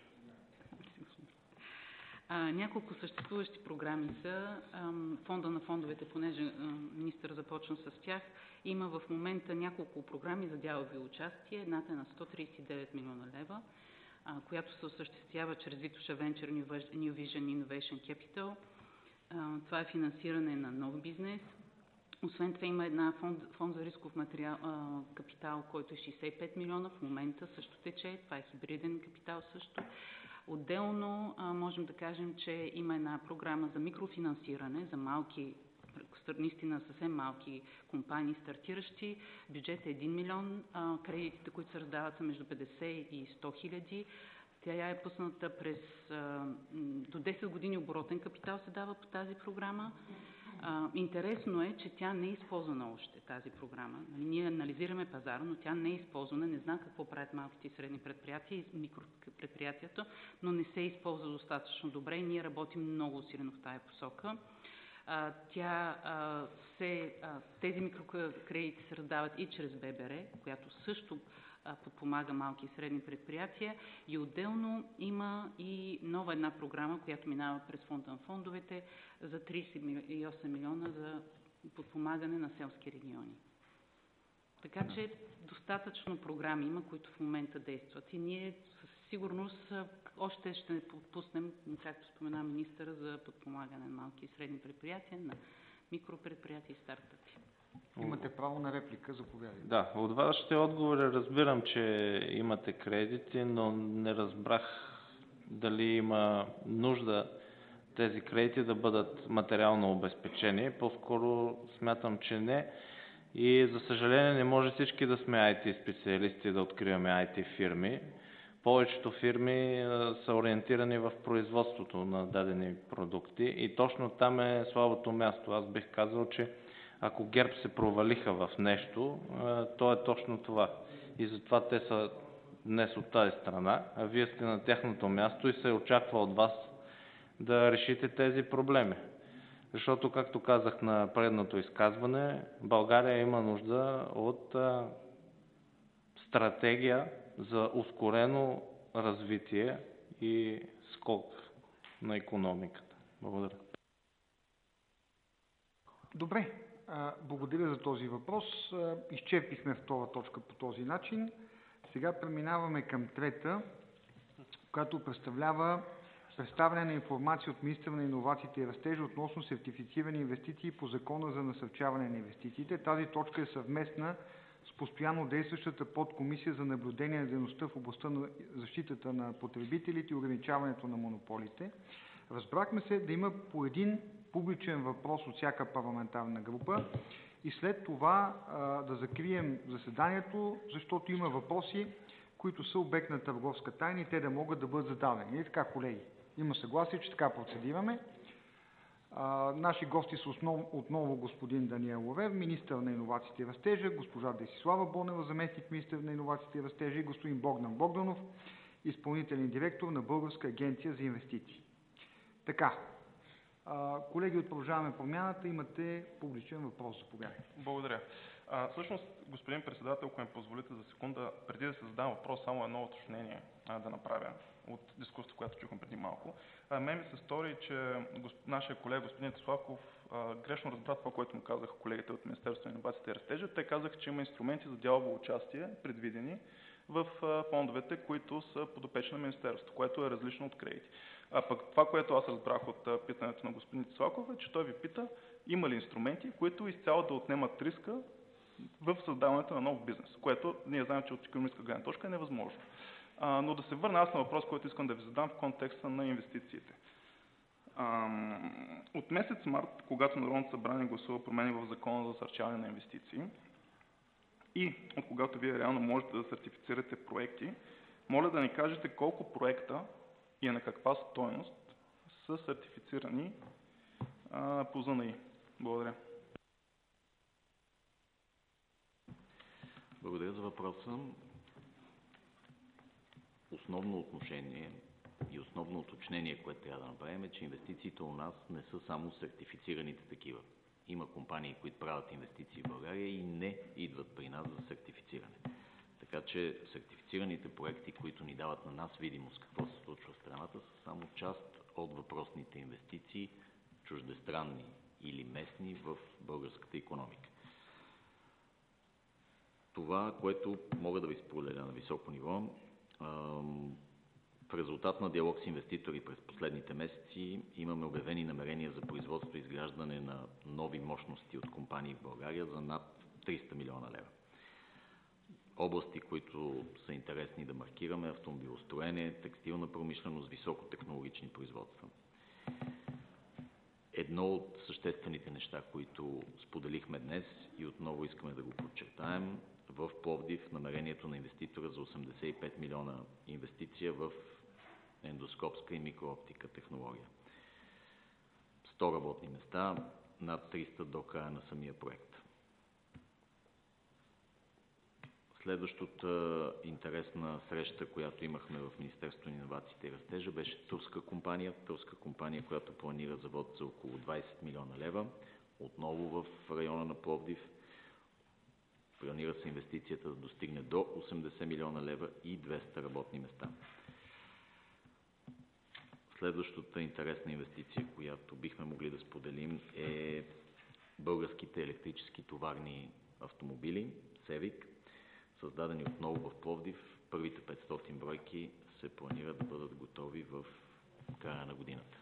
Няколко съществуващи програми са фонда на фондовете, понеже министър започна с тях. Има в момента няколко програми за дялови участие. Едната е на 139 милиона лева, която се осъществява чрез Витоша Venture New Vision Innovation Capital. Това е финансиране на нов бизнес. Освен това има една фонд за рисков капитал, който е 65 милиона. В момента също тече. Това е хибриден капитал също. Отделно можем да кажем, че има една програма за микрофинансиране за малки, наистина съвсем малки компании, стартиращи. Бюджет е 1 милион. Кредитите, които се раздават, са между 50 и 100 хиляди. Тя е пусната до 10 години оборотен капитал се дава по тази програма. Интересно е, че тя не е използвана още, тази програма. Ние анализираме пазара, но тя не е използвана. Не знам какво правят малките и средни предприятия и микропредприятията, но не се използва достатъчно добре и ние работим много усилено в тая посока. Тези микрокредити се раздават и чрез ББР, която също подпомага малки и средни предприятия, и отделно има и нова една програма, която минава през фонда на фондовете за 38 милиона за подпомагане на селски региони. Така че достатъчно програми има, които в момента действат и ние със сигурност още ще пуснем, както спомена министъра, за подпомагане на малки и средни предприятия, на микропредприятия и стартъпи. Имате право на реплика, заповядайте. Да, от вашите отговори разбирам, че имате кредити, но не разбрах дали има нужда тези кредити да бъдат материално обезпечени. По-скоро смятам, че не. И за съжаление не може всички да сме IT специалисти, да откриваме IT фирми. Повечето фирми са ориентирани в производството на дадени продукти и точно там е слабото място. Аз бих казал, че ако ГЕРБ се провалиха в нещо, то е точно това. И затова те са днес от тази страна, а вие сте на тяхното място и се очаква от вас да решите тези проблеми. Защото, както казах на предното изказване, България има нужда от стратегия за ускорено развитие и скок на икономиката. Благодаря. Добре, благодаря за този въпрос. Изчерпихме втора точка по този начин. Сега преминаваме към трета, която представлява представяне на информация от министъра на иновациите и растежа относно сертифицирани инвестиции по Закона за насърчаване на инвестициите. Тази точка е съвместна с постоянно действащата подкомисия за наблюдение на дейността в областта на защитата на потребителите и ограничаването на монополите. Разбрахме се да има по един публичен въпрос от всяка парламентарна група и след това да закрием заседанието, защото има въпроси, които са обект на търговска тайна и те да могат да бъдат зададени. И така, колеги, има съгласие, че така процедираме. Наши гости са отново господин Даниел Лорер, министър на иновациите и растежа, госпожа Десислава Бонева, заместник министър на иновациите и растежа и господин Богдан Богданов, изпълнителен директор на Българска агенция за инвестиции. Така, колеги от Продължаваме промяната, имате публичен въпрос. Заповядайте. Благодаря. Всъщност, господин председател, ако ми позволите за секунда, преди да се задам въпрос, само едно уточнение да направя от дискусията, която чухме преди малко. Мен ми се стори, че нашия колега господин Славков грешно разбра това, което му казаха колегите от Министерството на иновациите и растежа. Те казаха, че има инструменти за дялово участие, предвидени в фондовете, които са подопечни на Министерството, което е различно от кредити. А пък това, което аз разбрах от питането на господин Славков, е, че той ви пита има ли инструменти, които изцяло да отнемат риска в създаването на нов бизнес, което ние знаем, че от икономическа гледна точка е невъзможно. Но да се върна аз на въпрос, който искам да ви задам в контекста на инвестициите. От месец март, когато Народното събрание гласува промени в Закона за насърчаване на инвестиции и от когато вие реално можете да сертифицирате проекти, моля да ни кажете колко проекта и на каква стойност са сертифицирани по ЗНИ. Благодаря. Благодаря за въпроса. Основно отношение и основно уточнение, което трябва да направим, е, че инвестициите у нас не са само сертифицираните такива. Има компании, които правят инвестиции в България и не идват при нас за сертифициране. Така че сертифицираните проекти, които ни дават на нас видимост какво се случва в страната, са само част от въпросните инвестиции, чуждестранни или местни, в българската икономика. Това, което мога да ви споделя на високо ниво, в резултат на диалог с инвеститори през последните месеци имаме обявени намерения за производство и изграждане на нови мощности от компании в България за над 300 милиона лева. Области, които са интересни да маркираме: автомобилостроене, текстилна промишленост, високотехнологични производства. Едно от съществените неща, които споделихме днес и отново искаме да го подчертаем, в Пловдив намерението на инвеститора за 85 милиона инвестиция в ендоскопска и микрооптика технология. 100 работни места, над 300 до края на самия проект. Следващата интересна среща, която имахме в Министерството на иновациите и растежа, беше турска компания, която планира завод за около 20 милиона лева, отново в района на Пловдив. Планира се инвестицията да достигне до 80 милиона лева и 200 работни места. Следващата интересна инвестиция, която бихме могли да споделим, е българските електрически товарни автомобили, Севик, създадени отново в Пловдив. Първите 500 бройки се планира да бъдат готови в края на годината.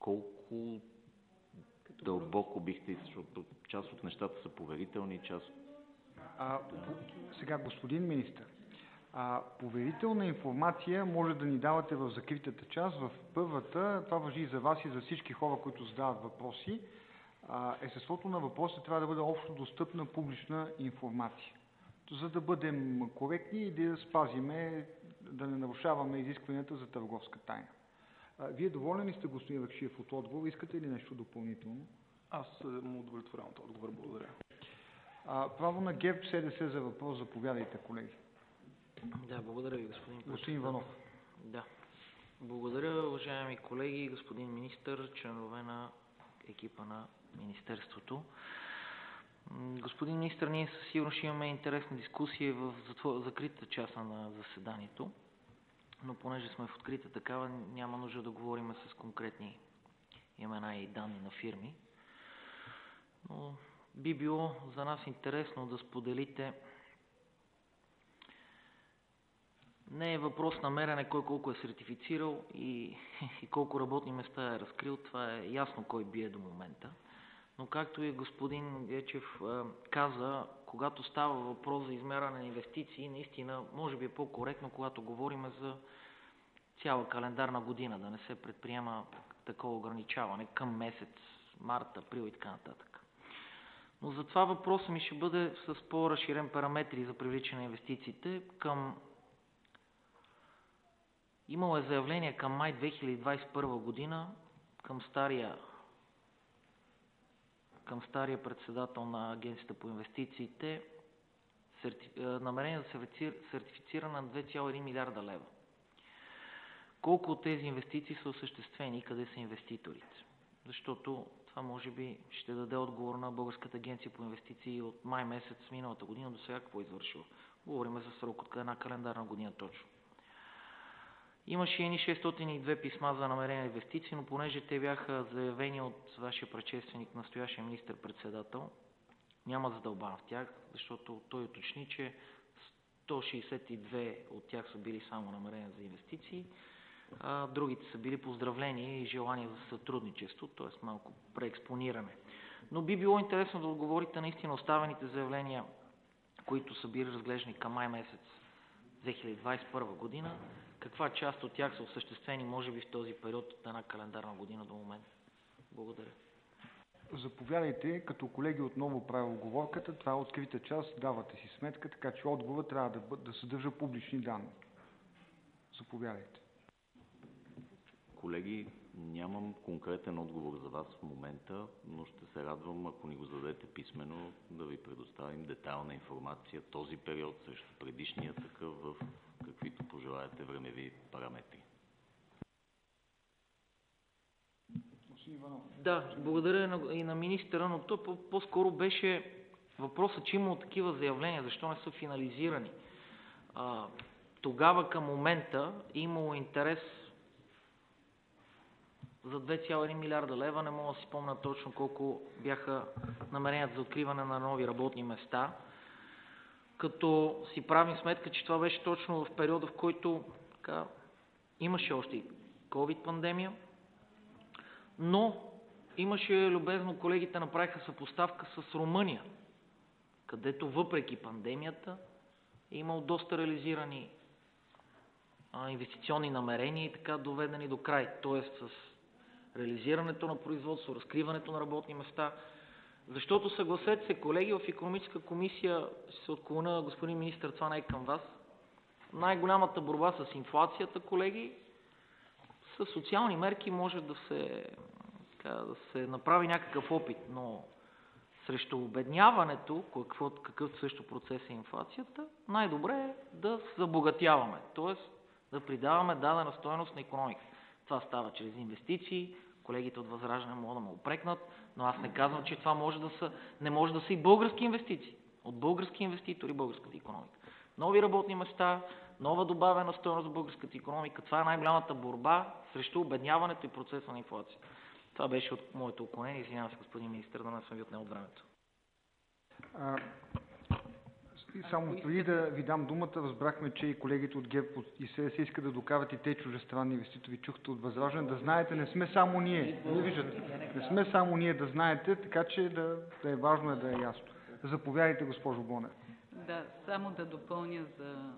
колко дълбоко бихте, защото част от нещата са поверителни, част... Сега, господин министър, поверителна информация може да ни давате в закритата част. В първата, това важи и за вас и за всички хора, които задават въпроси, естеството на въпроса трябва да бъде общо достъпна публична информация. За да бъдем коректни и да спазиме, да не нарушаваме изискванията за търговска тайна. Вие доволен ли сте, господин Ракшиев, от отговор? Искате ли нещо допълнително? Аз му удовлетворявам от отговор. Благодаря. Право на ГЕРБ СДС за въпрос. Заповядайте, колеги. Да, благодаря ви, господин председател. Господин Иванов. Да. Благодаря, уважаеми колеги, господин министър, членове на екипа на Министерството. Господин министър, ние със сигурност ще имаме интересна дискусия в закритата част на заседанието, но понеже сме в открита такава, няма нужда да говорим с конкретни имена и данни на фирми. Но би било за нас интересно да споделите. Не е въпрос на мерене кой колко е сертифицирал и колко работни места е разкрил. Това е ясно кой бие до момента. Но както и господин Гечев каза, когато става въпрос за измерване на инвестиции, наистина може би е по-коректно, когато говорим за цяла календарна година, да не се предприема такова ограничаване към месец, март, април и така нататък. Но затова въпросът ми ще бъде с по-разширен параметри за привличане на инвестициите. Имало е заявление към май 2021 година към стария председател на Агенцията по инвестициите намерение за сертифициране на 2,1 милиарда лева. Колко от тези инвестиции са осъществени и къде са инвеститорите? Защото това може би ще даде отговор на Българската агенция по инвестиции от май месец миналата година до сега какво е извършила. Говорим за срок от една календарна година точно. Имаше едни 602 писма за намерение на инвестиции, но понеже те бяха заявени от вашия предшественик, настоящия министър-председател, няма задълбан в тях, защото той уточни, че 162 от тях са били само намерения за инвестиции, а другите са били поздравления и желания за сътрудничество, т.е. малко преекспониране. Но би било интересно да отговорите наистина оставените заявления, които са били разглеждани към май месец 2021 година, каква част от тях са осъществени, може би в този период от една календарна година до момента? Благодаря. Заповядайте, като колеги отново правя оговорката. Това е открита част, давате си сметка, така че отговорът трябва да съдържа публични данни. Заповядайте. Колеги, нямам конкретен отговор за вас в момента, но ще се радвам, ако ни го зададете писмено, да ви предоставим детайлна информация този период срещу предишния такъв в каквито пожелаете времеви параметри. Да, благодаря и на министъра, но то по-скоро беше въпросът, че имало такива заявления, защо не са финализирани. Тогава към момента имало интерес за 2,1 милиарда лева, не мога да си спомня точно колко бяха намеренията за откриване на нови работни места, като си правим сметка, че това беше точно в периода, в който имаше още и COVID-пандемия, но имаше, любезно колегите направиха съпоставка с Румъния, където въпреки пандемията е имал доста реализирани инвестиционни намерения и така доведени до край, т.е. с реализирането на производство, разкриването на работни места. Защото, съгласете се, колеги, в Икономическа комисия, ще се отклоня, господин министър, това не е към вас, най-голямата борба с инфлацията, колеги, с социални мерки може да се направи някакъв опит, но срещу обедняването, какъв също процес е инфлацията, най-добре е да забогатяваме, т.е. да придаваме дадена стойност на икономиката. Това става чрез инвестиции, колегите от ВЪЗРАЖДАНЕ могат да ме упрекнат, но аз не казвам, че това не може да са и български инвестиции, от български инвеститори, българската икономика. Нови работни места, нова добавена стойност в българската икономика, това е най-голямата борба срещу обедняването и процеса на инфлация. Това беше от моето отклонение. Извинявам се, господин министър, да не съм ви отнел от времето. Само преди да ви дам думата, разбрахме, че и колегите от ГЕРБ и СДС искат да докарат и те чуждестранни инвеститори. Чухте от ВЪЗРАЖДАНЕ. Да знаете, не сме само ние. Не виждате. Не сме само ние, да знаете, така че да е важно да е ясно. Заповядайте, госпожо Бонева. Да, само да допълня за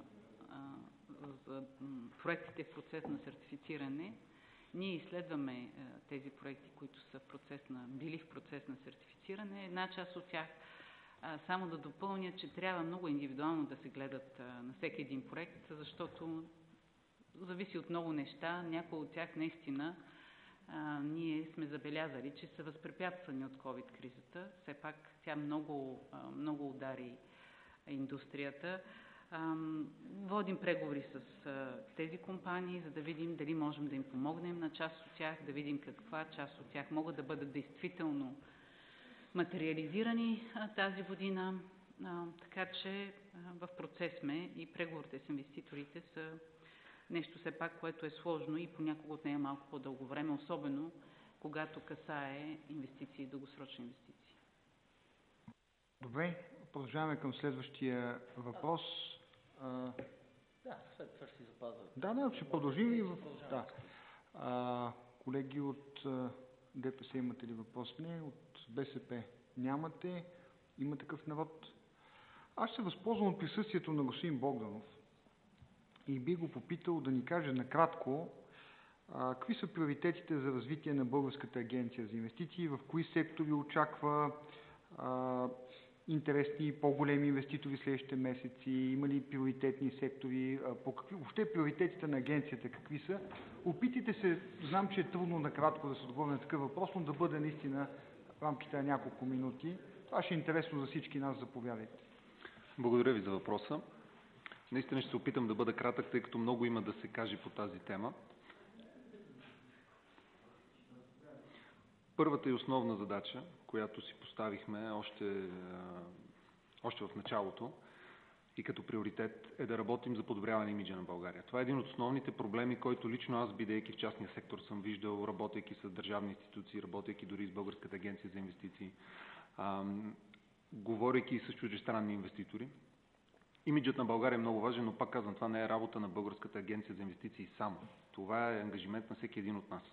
проектите в процес на сертифициране. Ние изследваме тези проекти, които са били в процес на сертифициране. Една част от тях, само да допълня, че трябва много индивидуално да се гледат на всеки един проект, защото зависи от много неща. Някои от тях наистина ние сме забелязали, че са възпрепятствани от COVID-кризата. Все пак тя много удари индустрията. Водим преговори с тези компании, за да видим дали можем да им помогнем на част от тях, да видим каква част от тях могат да бъдат действително материализирани тази година. Така че в процес сме и преговорите с инвеститорите са нещо все пак, което е сложно и понякога отнема малко по-дълго време, особено когато касае инвестиции, дългосрочни инвестиции. Добре, продължаваме към следващия въпрос. След това ще си запазва. Да, ще продължим и колеги от ДПС имате ли въпрос? Не. От БСП нямате. Има Такъв народ. Аз се възползвам от присъствието на господин Богданов и би го попитал да ни каже накратко какви са приоритетите за развитие на Българската агенция за инвестиции, в кои сектори очаква интересни и по-големи инвеститори в следващите месеци, има ли приоритетни сектори, въобще приоритетите на агенцията какви са. Опитайте се, знам, че е трудно накратко да се отговори на такъв въпрос, но да бъде наистина в рамките на няколко минути. Това ще е интересно за всички нас, заповядайте. Благодаря ви за въпроса. Наистина ще се опитам да бъда кратък, тъй като много има да се каже по тази тема. Първата и основна задача, която си поставихме още в началото и като приоритет, е да работим за подобряване имиджа на България. Това е един от основните проблеми, който лично аз, бидейки в частния сектор, съм виждал, работейки с държавни институции, работейки дори с Българската агенция за инвестиции, говорейки и с чуждестранни инвеститори. Имиджът на България е много важен, но пак казвам, това не е работа на Българската агенция за инвестиции само. Това е ангажимент на всеки един от нас.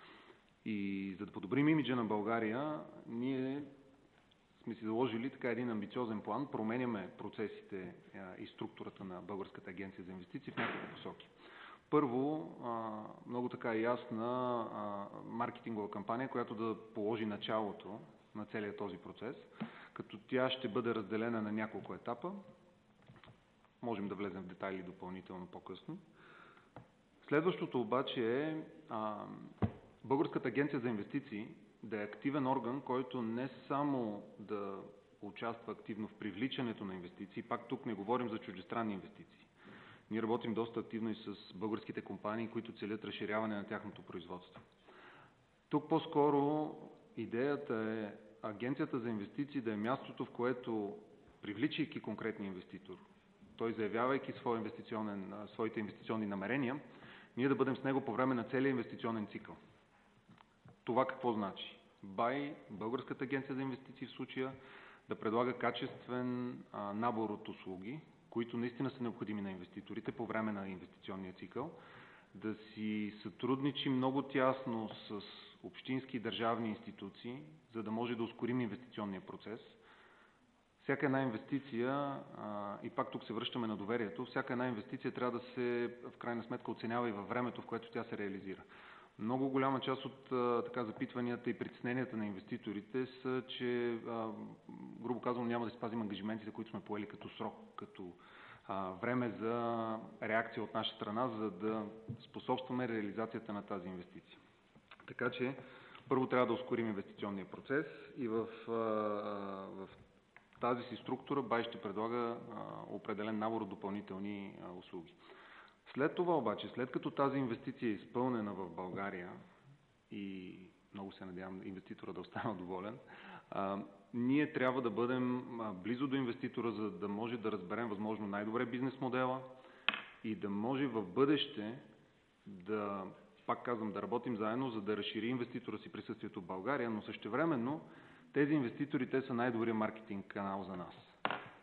И за да подобрим имиджа на България, ние сме си заложили така един амбициозен план, променяме процесите и структурата на Българската агенция за инвестиции в няколко посоки. Първо, много така ясна маркетингова кампания, която да положи началото на целия този процес, като тя ще бъде разделена на няколко етапа. Можем да влезем в детайли допълнително по-късно. Следващото обаче е Българската агенция за инвестиции да е активен орган, който не само да участва активно в привличането на инвестиции, пак тук не говорим за чуждестранни инвестиции. Ние работим доста активно и с българските компании, които целят разширяване на тяхното производство. Тук по-скоро идеята е агенцията за инвестиции да е мястото, в което, привличайки конкретния инвеститор, той заявявайки своите инвестиционни намерения, ние да бъдем с него по време на целия инвестиционен цикъл. Това какво значи? Българската агенция за инвестиции в случая да предлага качествен набор от услуги, които наистина са необходими на инвеститорите по време на инвестиционния цикъл, да си сътрудничи много тясно с общински и държавни институции, за да може да ускорим инвестиционния процес. Всяка една инвестиция, и пак тук се връщаме на доверието, всяка една инвестиция трябва да се в крайна сметка оценява и във времето, в което тя се реализира. Много голяма част от запитванията и притесненията на инвеститорите са, че, грубо казвам, няма да спазим ангажиментите, които сме поели като срок, като време за реакция от наша страна, за да способстваме реализацията на тази инвестиция. Така че, първо трябва да ускорим инвестиционния процес и в тази си структура БАИ ще предлага определен набор от допълнителни услуги. След това обаче, след като тази инвестиция е изпълнена в България и много се надявам инвеститора да остане доволен, ние трябва да бъдем близо до инвеститора, за да може да разберем възможно най-добре бизнес модела и да може в бъдеще да, пак казвам, да работим заедно, за да разшири инвеститора си присъствието в България, но същевременно тези инвеститори, те са най-добрият маркетинг канал за нас.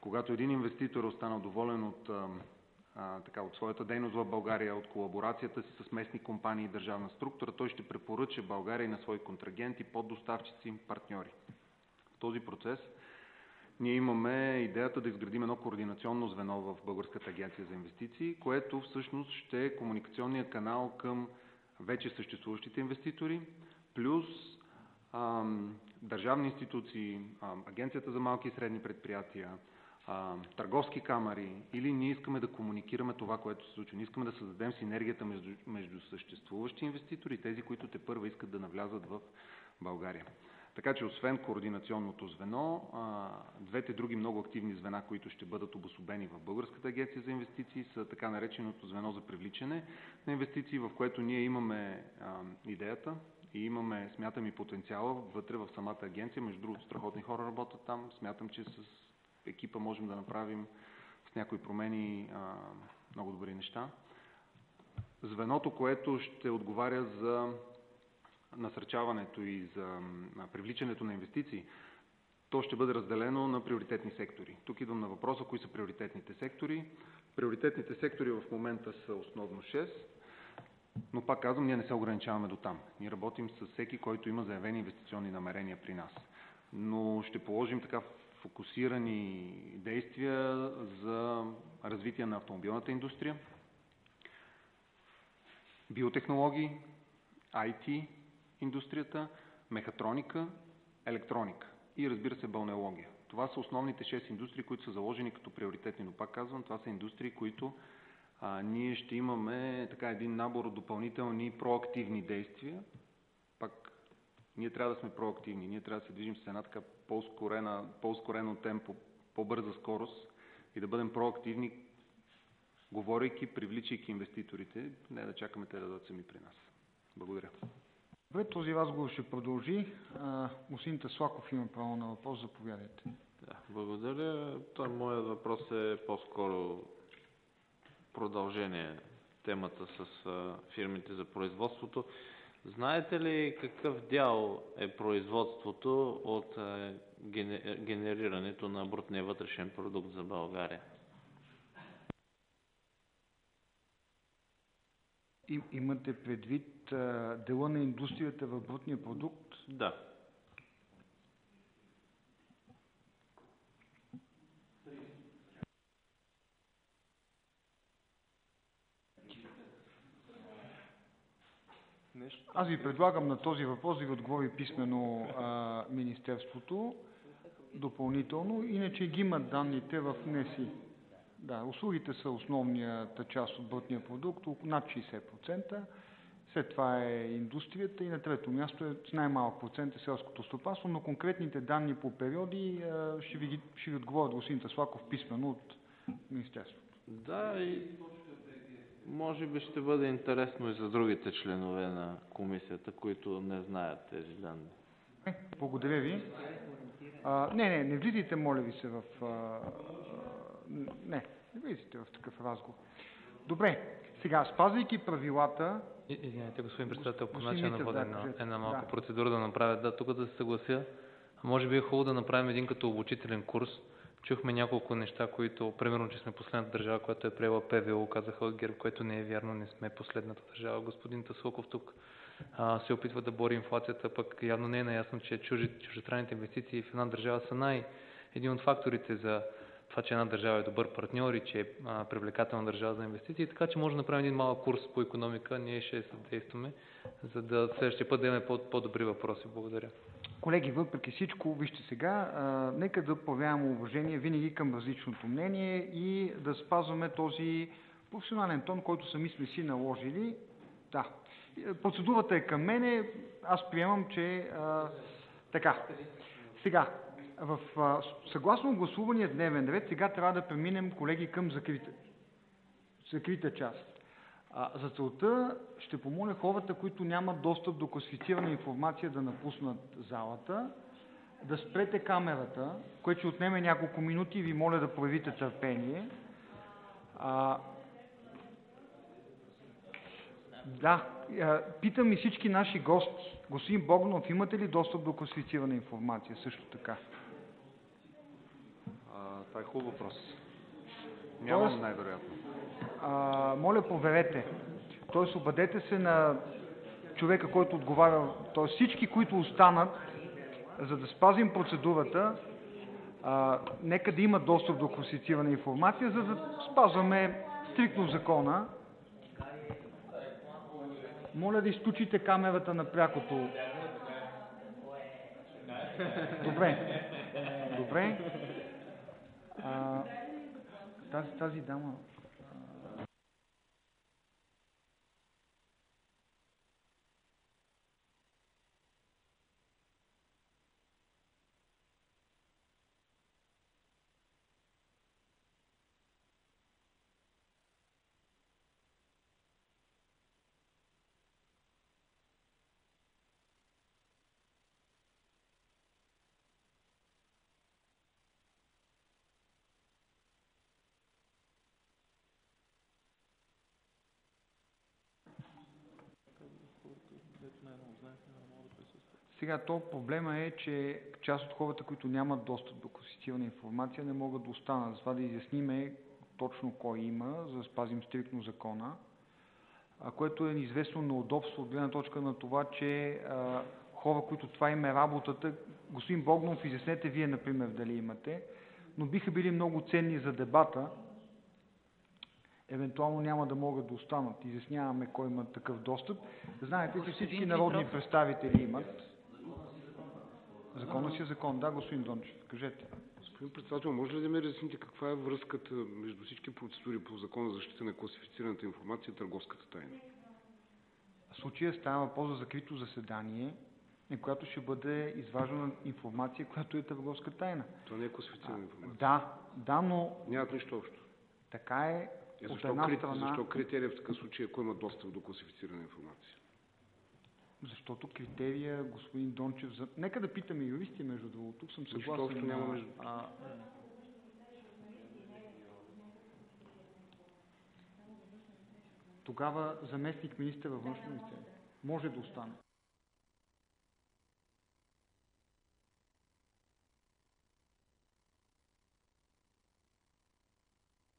Когато един инвеститор е останал доволен от своята дейност в България, от колаборацията си с местни компании и държавна структура, той ще препоръча България и на свои контрагенти, поддоставчици, партньори. В този процес ние имаме идеята да изградим едно координационно звено в Българската агенция за инвестиции, което всъщност ще е комуникационния канал към вече съществуващите инвеститори, плюс държавни институции, Агенцията за малки и средни предприятия, търговски камари, или ние искаме да комуникираме това, което се случва. Ние искаме да създадем синергията между съществуващи инвеститори и тези, които тепърва искат да навлязат в България. Така че освен координационното звено, двете други много активни звена, които ще бъдат обособени в Българската агенция за инвестиции, са така нареченото звено за привличане на инвестиции, в което ние имаме идеята и имаме, смятам, и потенциала вътре в самата агенция. Между другото, страхотни хора работят там. Смятам, че с екипа можем да направим с някои промени много добри неща. Звеното, което ще отговаря за насърчаването и за привличането на инвестиции, то ще бъде разделено на приоритетни сектори. Тук идвам на въпроса, кои са приоритетните сектори. Приоритетните сектори в момента са основно 6, но пак казвам, ние не се ограничаваме до там. Ние работим с всеки, който има заявени инвестиционни намерения при нас. Но ще положим така фокусирани действия за развитие на автомобилната индустрия, биотехнологии, IT индустрията, мехатроника, електроника и, разбира се, балнеология. Това са основните 6 индустрии, които са заложени като приоритетни, но пак казвам, това са индустрии, които ние ще имаме така един набор от допълнителни проактивни действия. Пак ние трябва да сме проактивни, ние трябва да се движим с една така по-ускорено темпо, по-бърза скорост и да бъдем проактивни, говорейки, привличайки инвеститорите, не да чакаме те да дадат сами при нас. Благодаря. Добре, този разговор ще продължи. Господин Таслаков има право на въпрос. Заповядайте. Да, благодаря. Моят въпрос е по-скоро продължение темата с фирмите за производството. Знаете ли какъв дял е производството от генерирането на брутния вътрешен продукт за България? Имате предвид дела на индустрията в брутния продукт? Да. Аз ви предлагам на този въпрос да ви отговори писмено Министерството допълнително. Иначе ги имат данните в НСИ. Да, услугите са основната част от брутния продукт, над 60%. След това е индустрията и на трето място е с най-малък процент е селското стопанство, но конкретните данни по периоди ще ви отговорят господин Таслаков писмено от Министерството. Да, и може би ще бъде интересно и за другите членове на комисията, които не знаят тези данни. Благодаря ви. Не влизайте, моля ви се, не влизайте в такъв разговор. Добре, сега, спазвайки правилата... Извинявайте, господин председател, по начин на водене една малка процедура да направя. Да, тук да се съглася. Може би е хубаво да направим един като обучителен курс. Чухме няколко неща, които, примерно, че сме последната държава, която е приела ПВО, казаха от ГЕРБ, което не е вярно, не сме последната държава. Господин Таслаков тук се опитва да бори инфлацията, пък явно не е наясно, че чуждестранните инвестиции в една държава са един от факторите за това, че една държава е добър партньор и че е привлекателна държава за инвестиции, така че може да направим един малък курс по икономика, ние ще съдействаме, за да следващия път да имаме по-добри въпроси. Благодаря. Колеги, въпреки всичко, вижте сега, нека да проявяваме уважение винаги към различното мнение и да спазваме този професионален тон, който сами сме си наложили. Да. Процедурата е към мене, аз приемам, че така. Сега, съгласно гласувания дневен ред, сега трябва да преминем, колеги, към закрита част. За целта ще помоля хората, които нямат достъп до класифицирана информация, да напуснат залата, да спрете камерата, което ще отнеме няколко минути и ви моля да проявите търпение. Питам и всички наши гости. Господин Богданов, имате ли достъп до класифицирана информация също така? Това е хубав въпрос. Нямам най-вероятно. Моля, проверете. Тоест, обадете се на човека, който отговаря, т.е. всички, които останат, за да спазим процедурата, нека да има достъп до класифицирана информация, за да спазваме стриктно закона. Моля да изключите камерата на прякото. Добре. Тази дама... Сега, проблема е, че част от хората, които нямат достъп до класифицирана информация, не могат да останат. Затова да изясниме точно кой има, за да спазим стриктно закона, което е известно неудобство от гледна точка на това, че хора, които това им е работата, господин Богданов, изяснете вие, например, дали имате, но биха били много ценни за дебата, евентуално няма да могат да останат. Изясняваме кой има такъв достъп. Знаете, че всички народни представители имат. Законът си е закон. Да, господин Дончев, кажете. Господин председател, може ли да ме разясните каква е връзката между всички процедури по Закона за защита на класифицираната информация и търговската тайна? В случая става въпрос за закрито заседание, на което ще бъде изваждана информация, която е търговска тайна. Това не е класифицирана информация. Да, но... Нямат нищо общо. Така е. Защо критерия в такъв случай, ако има достъп до класифицирана информация? Защото критерия, господин Дончев... Нека да питаме юристи, между другото. Тук съм съгласен. Нищо общо няма между... Тогава заместник министър във външно министерство може да остане.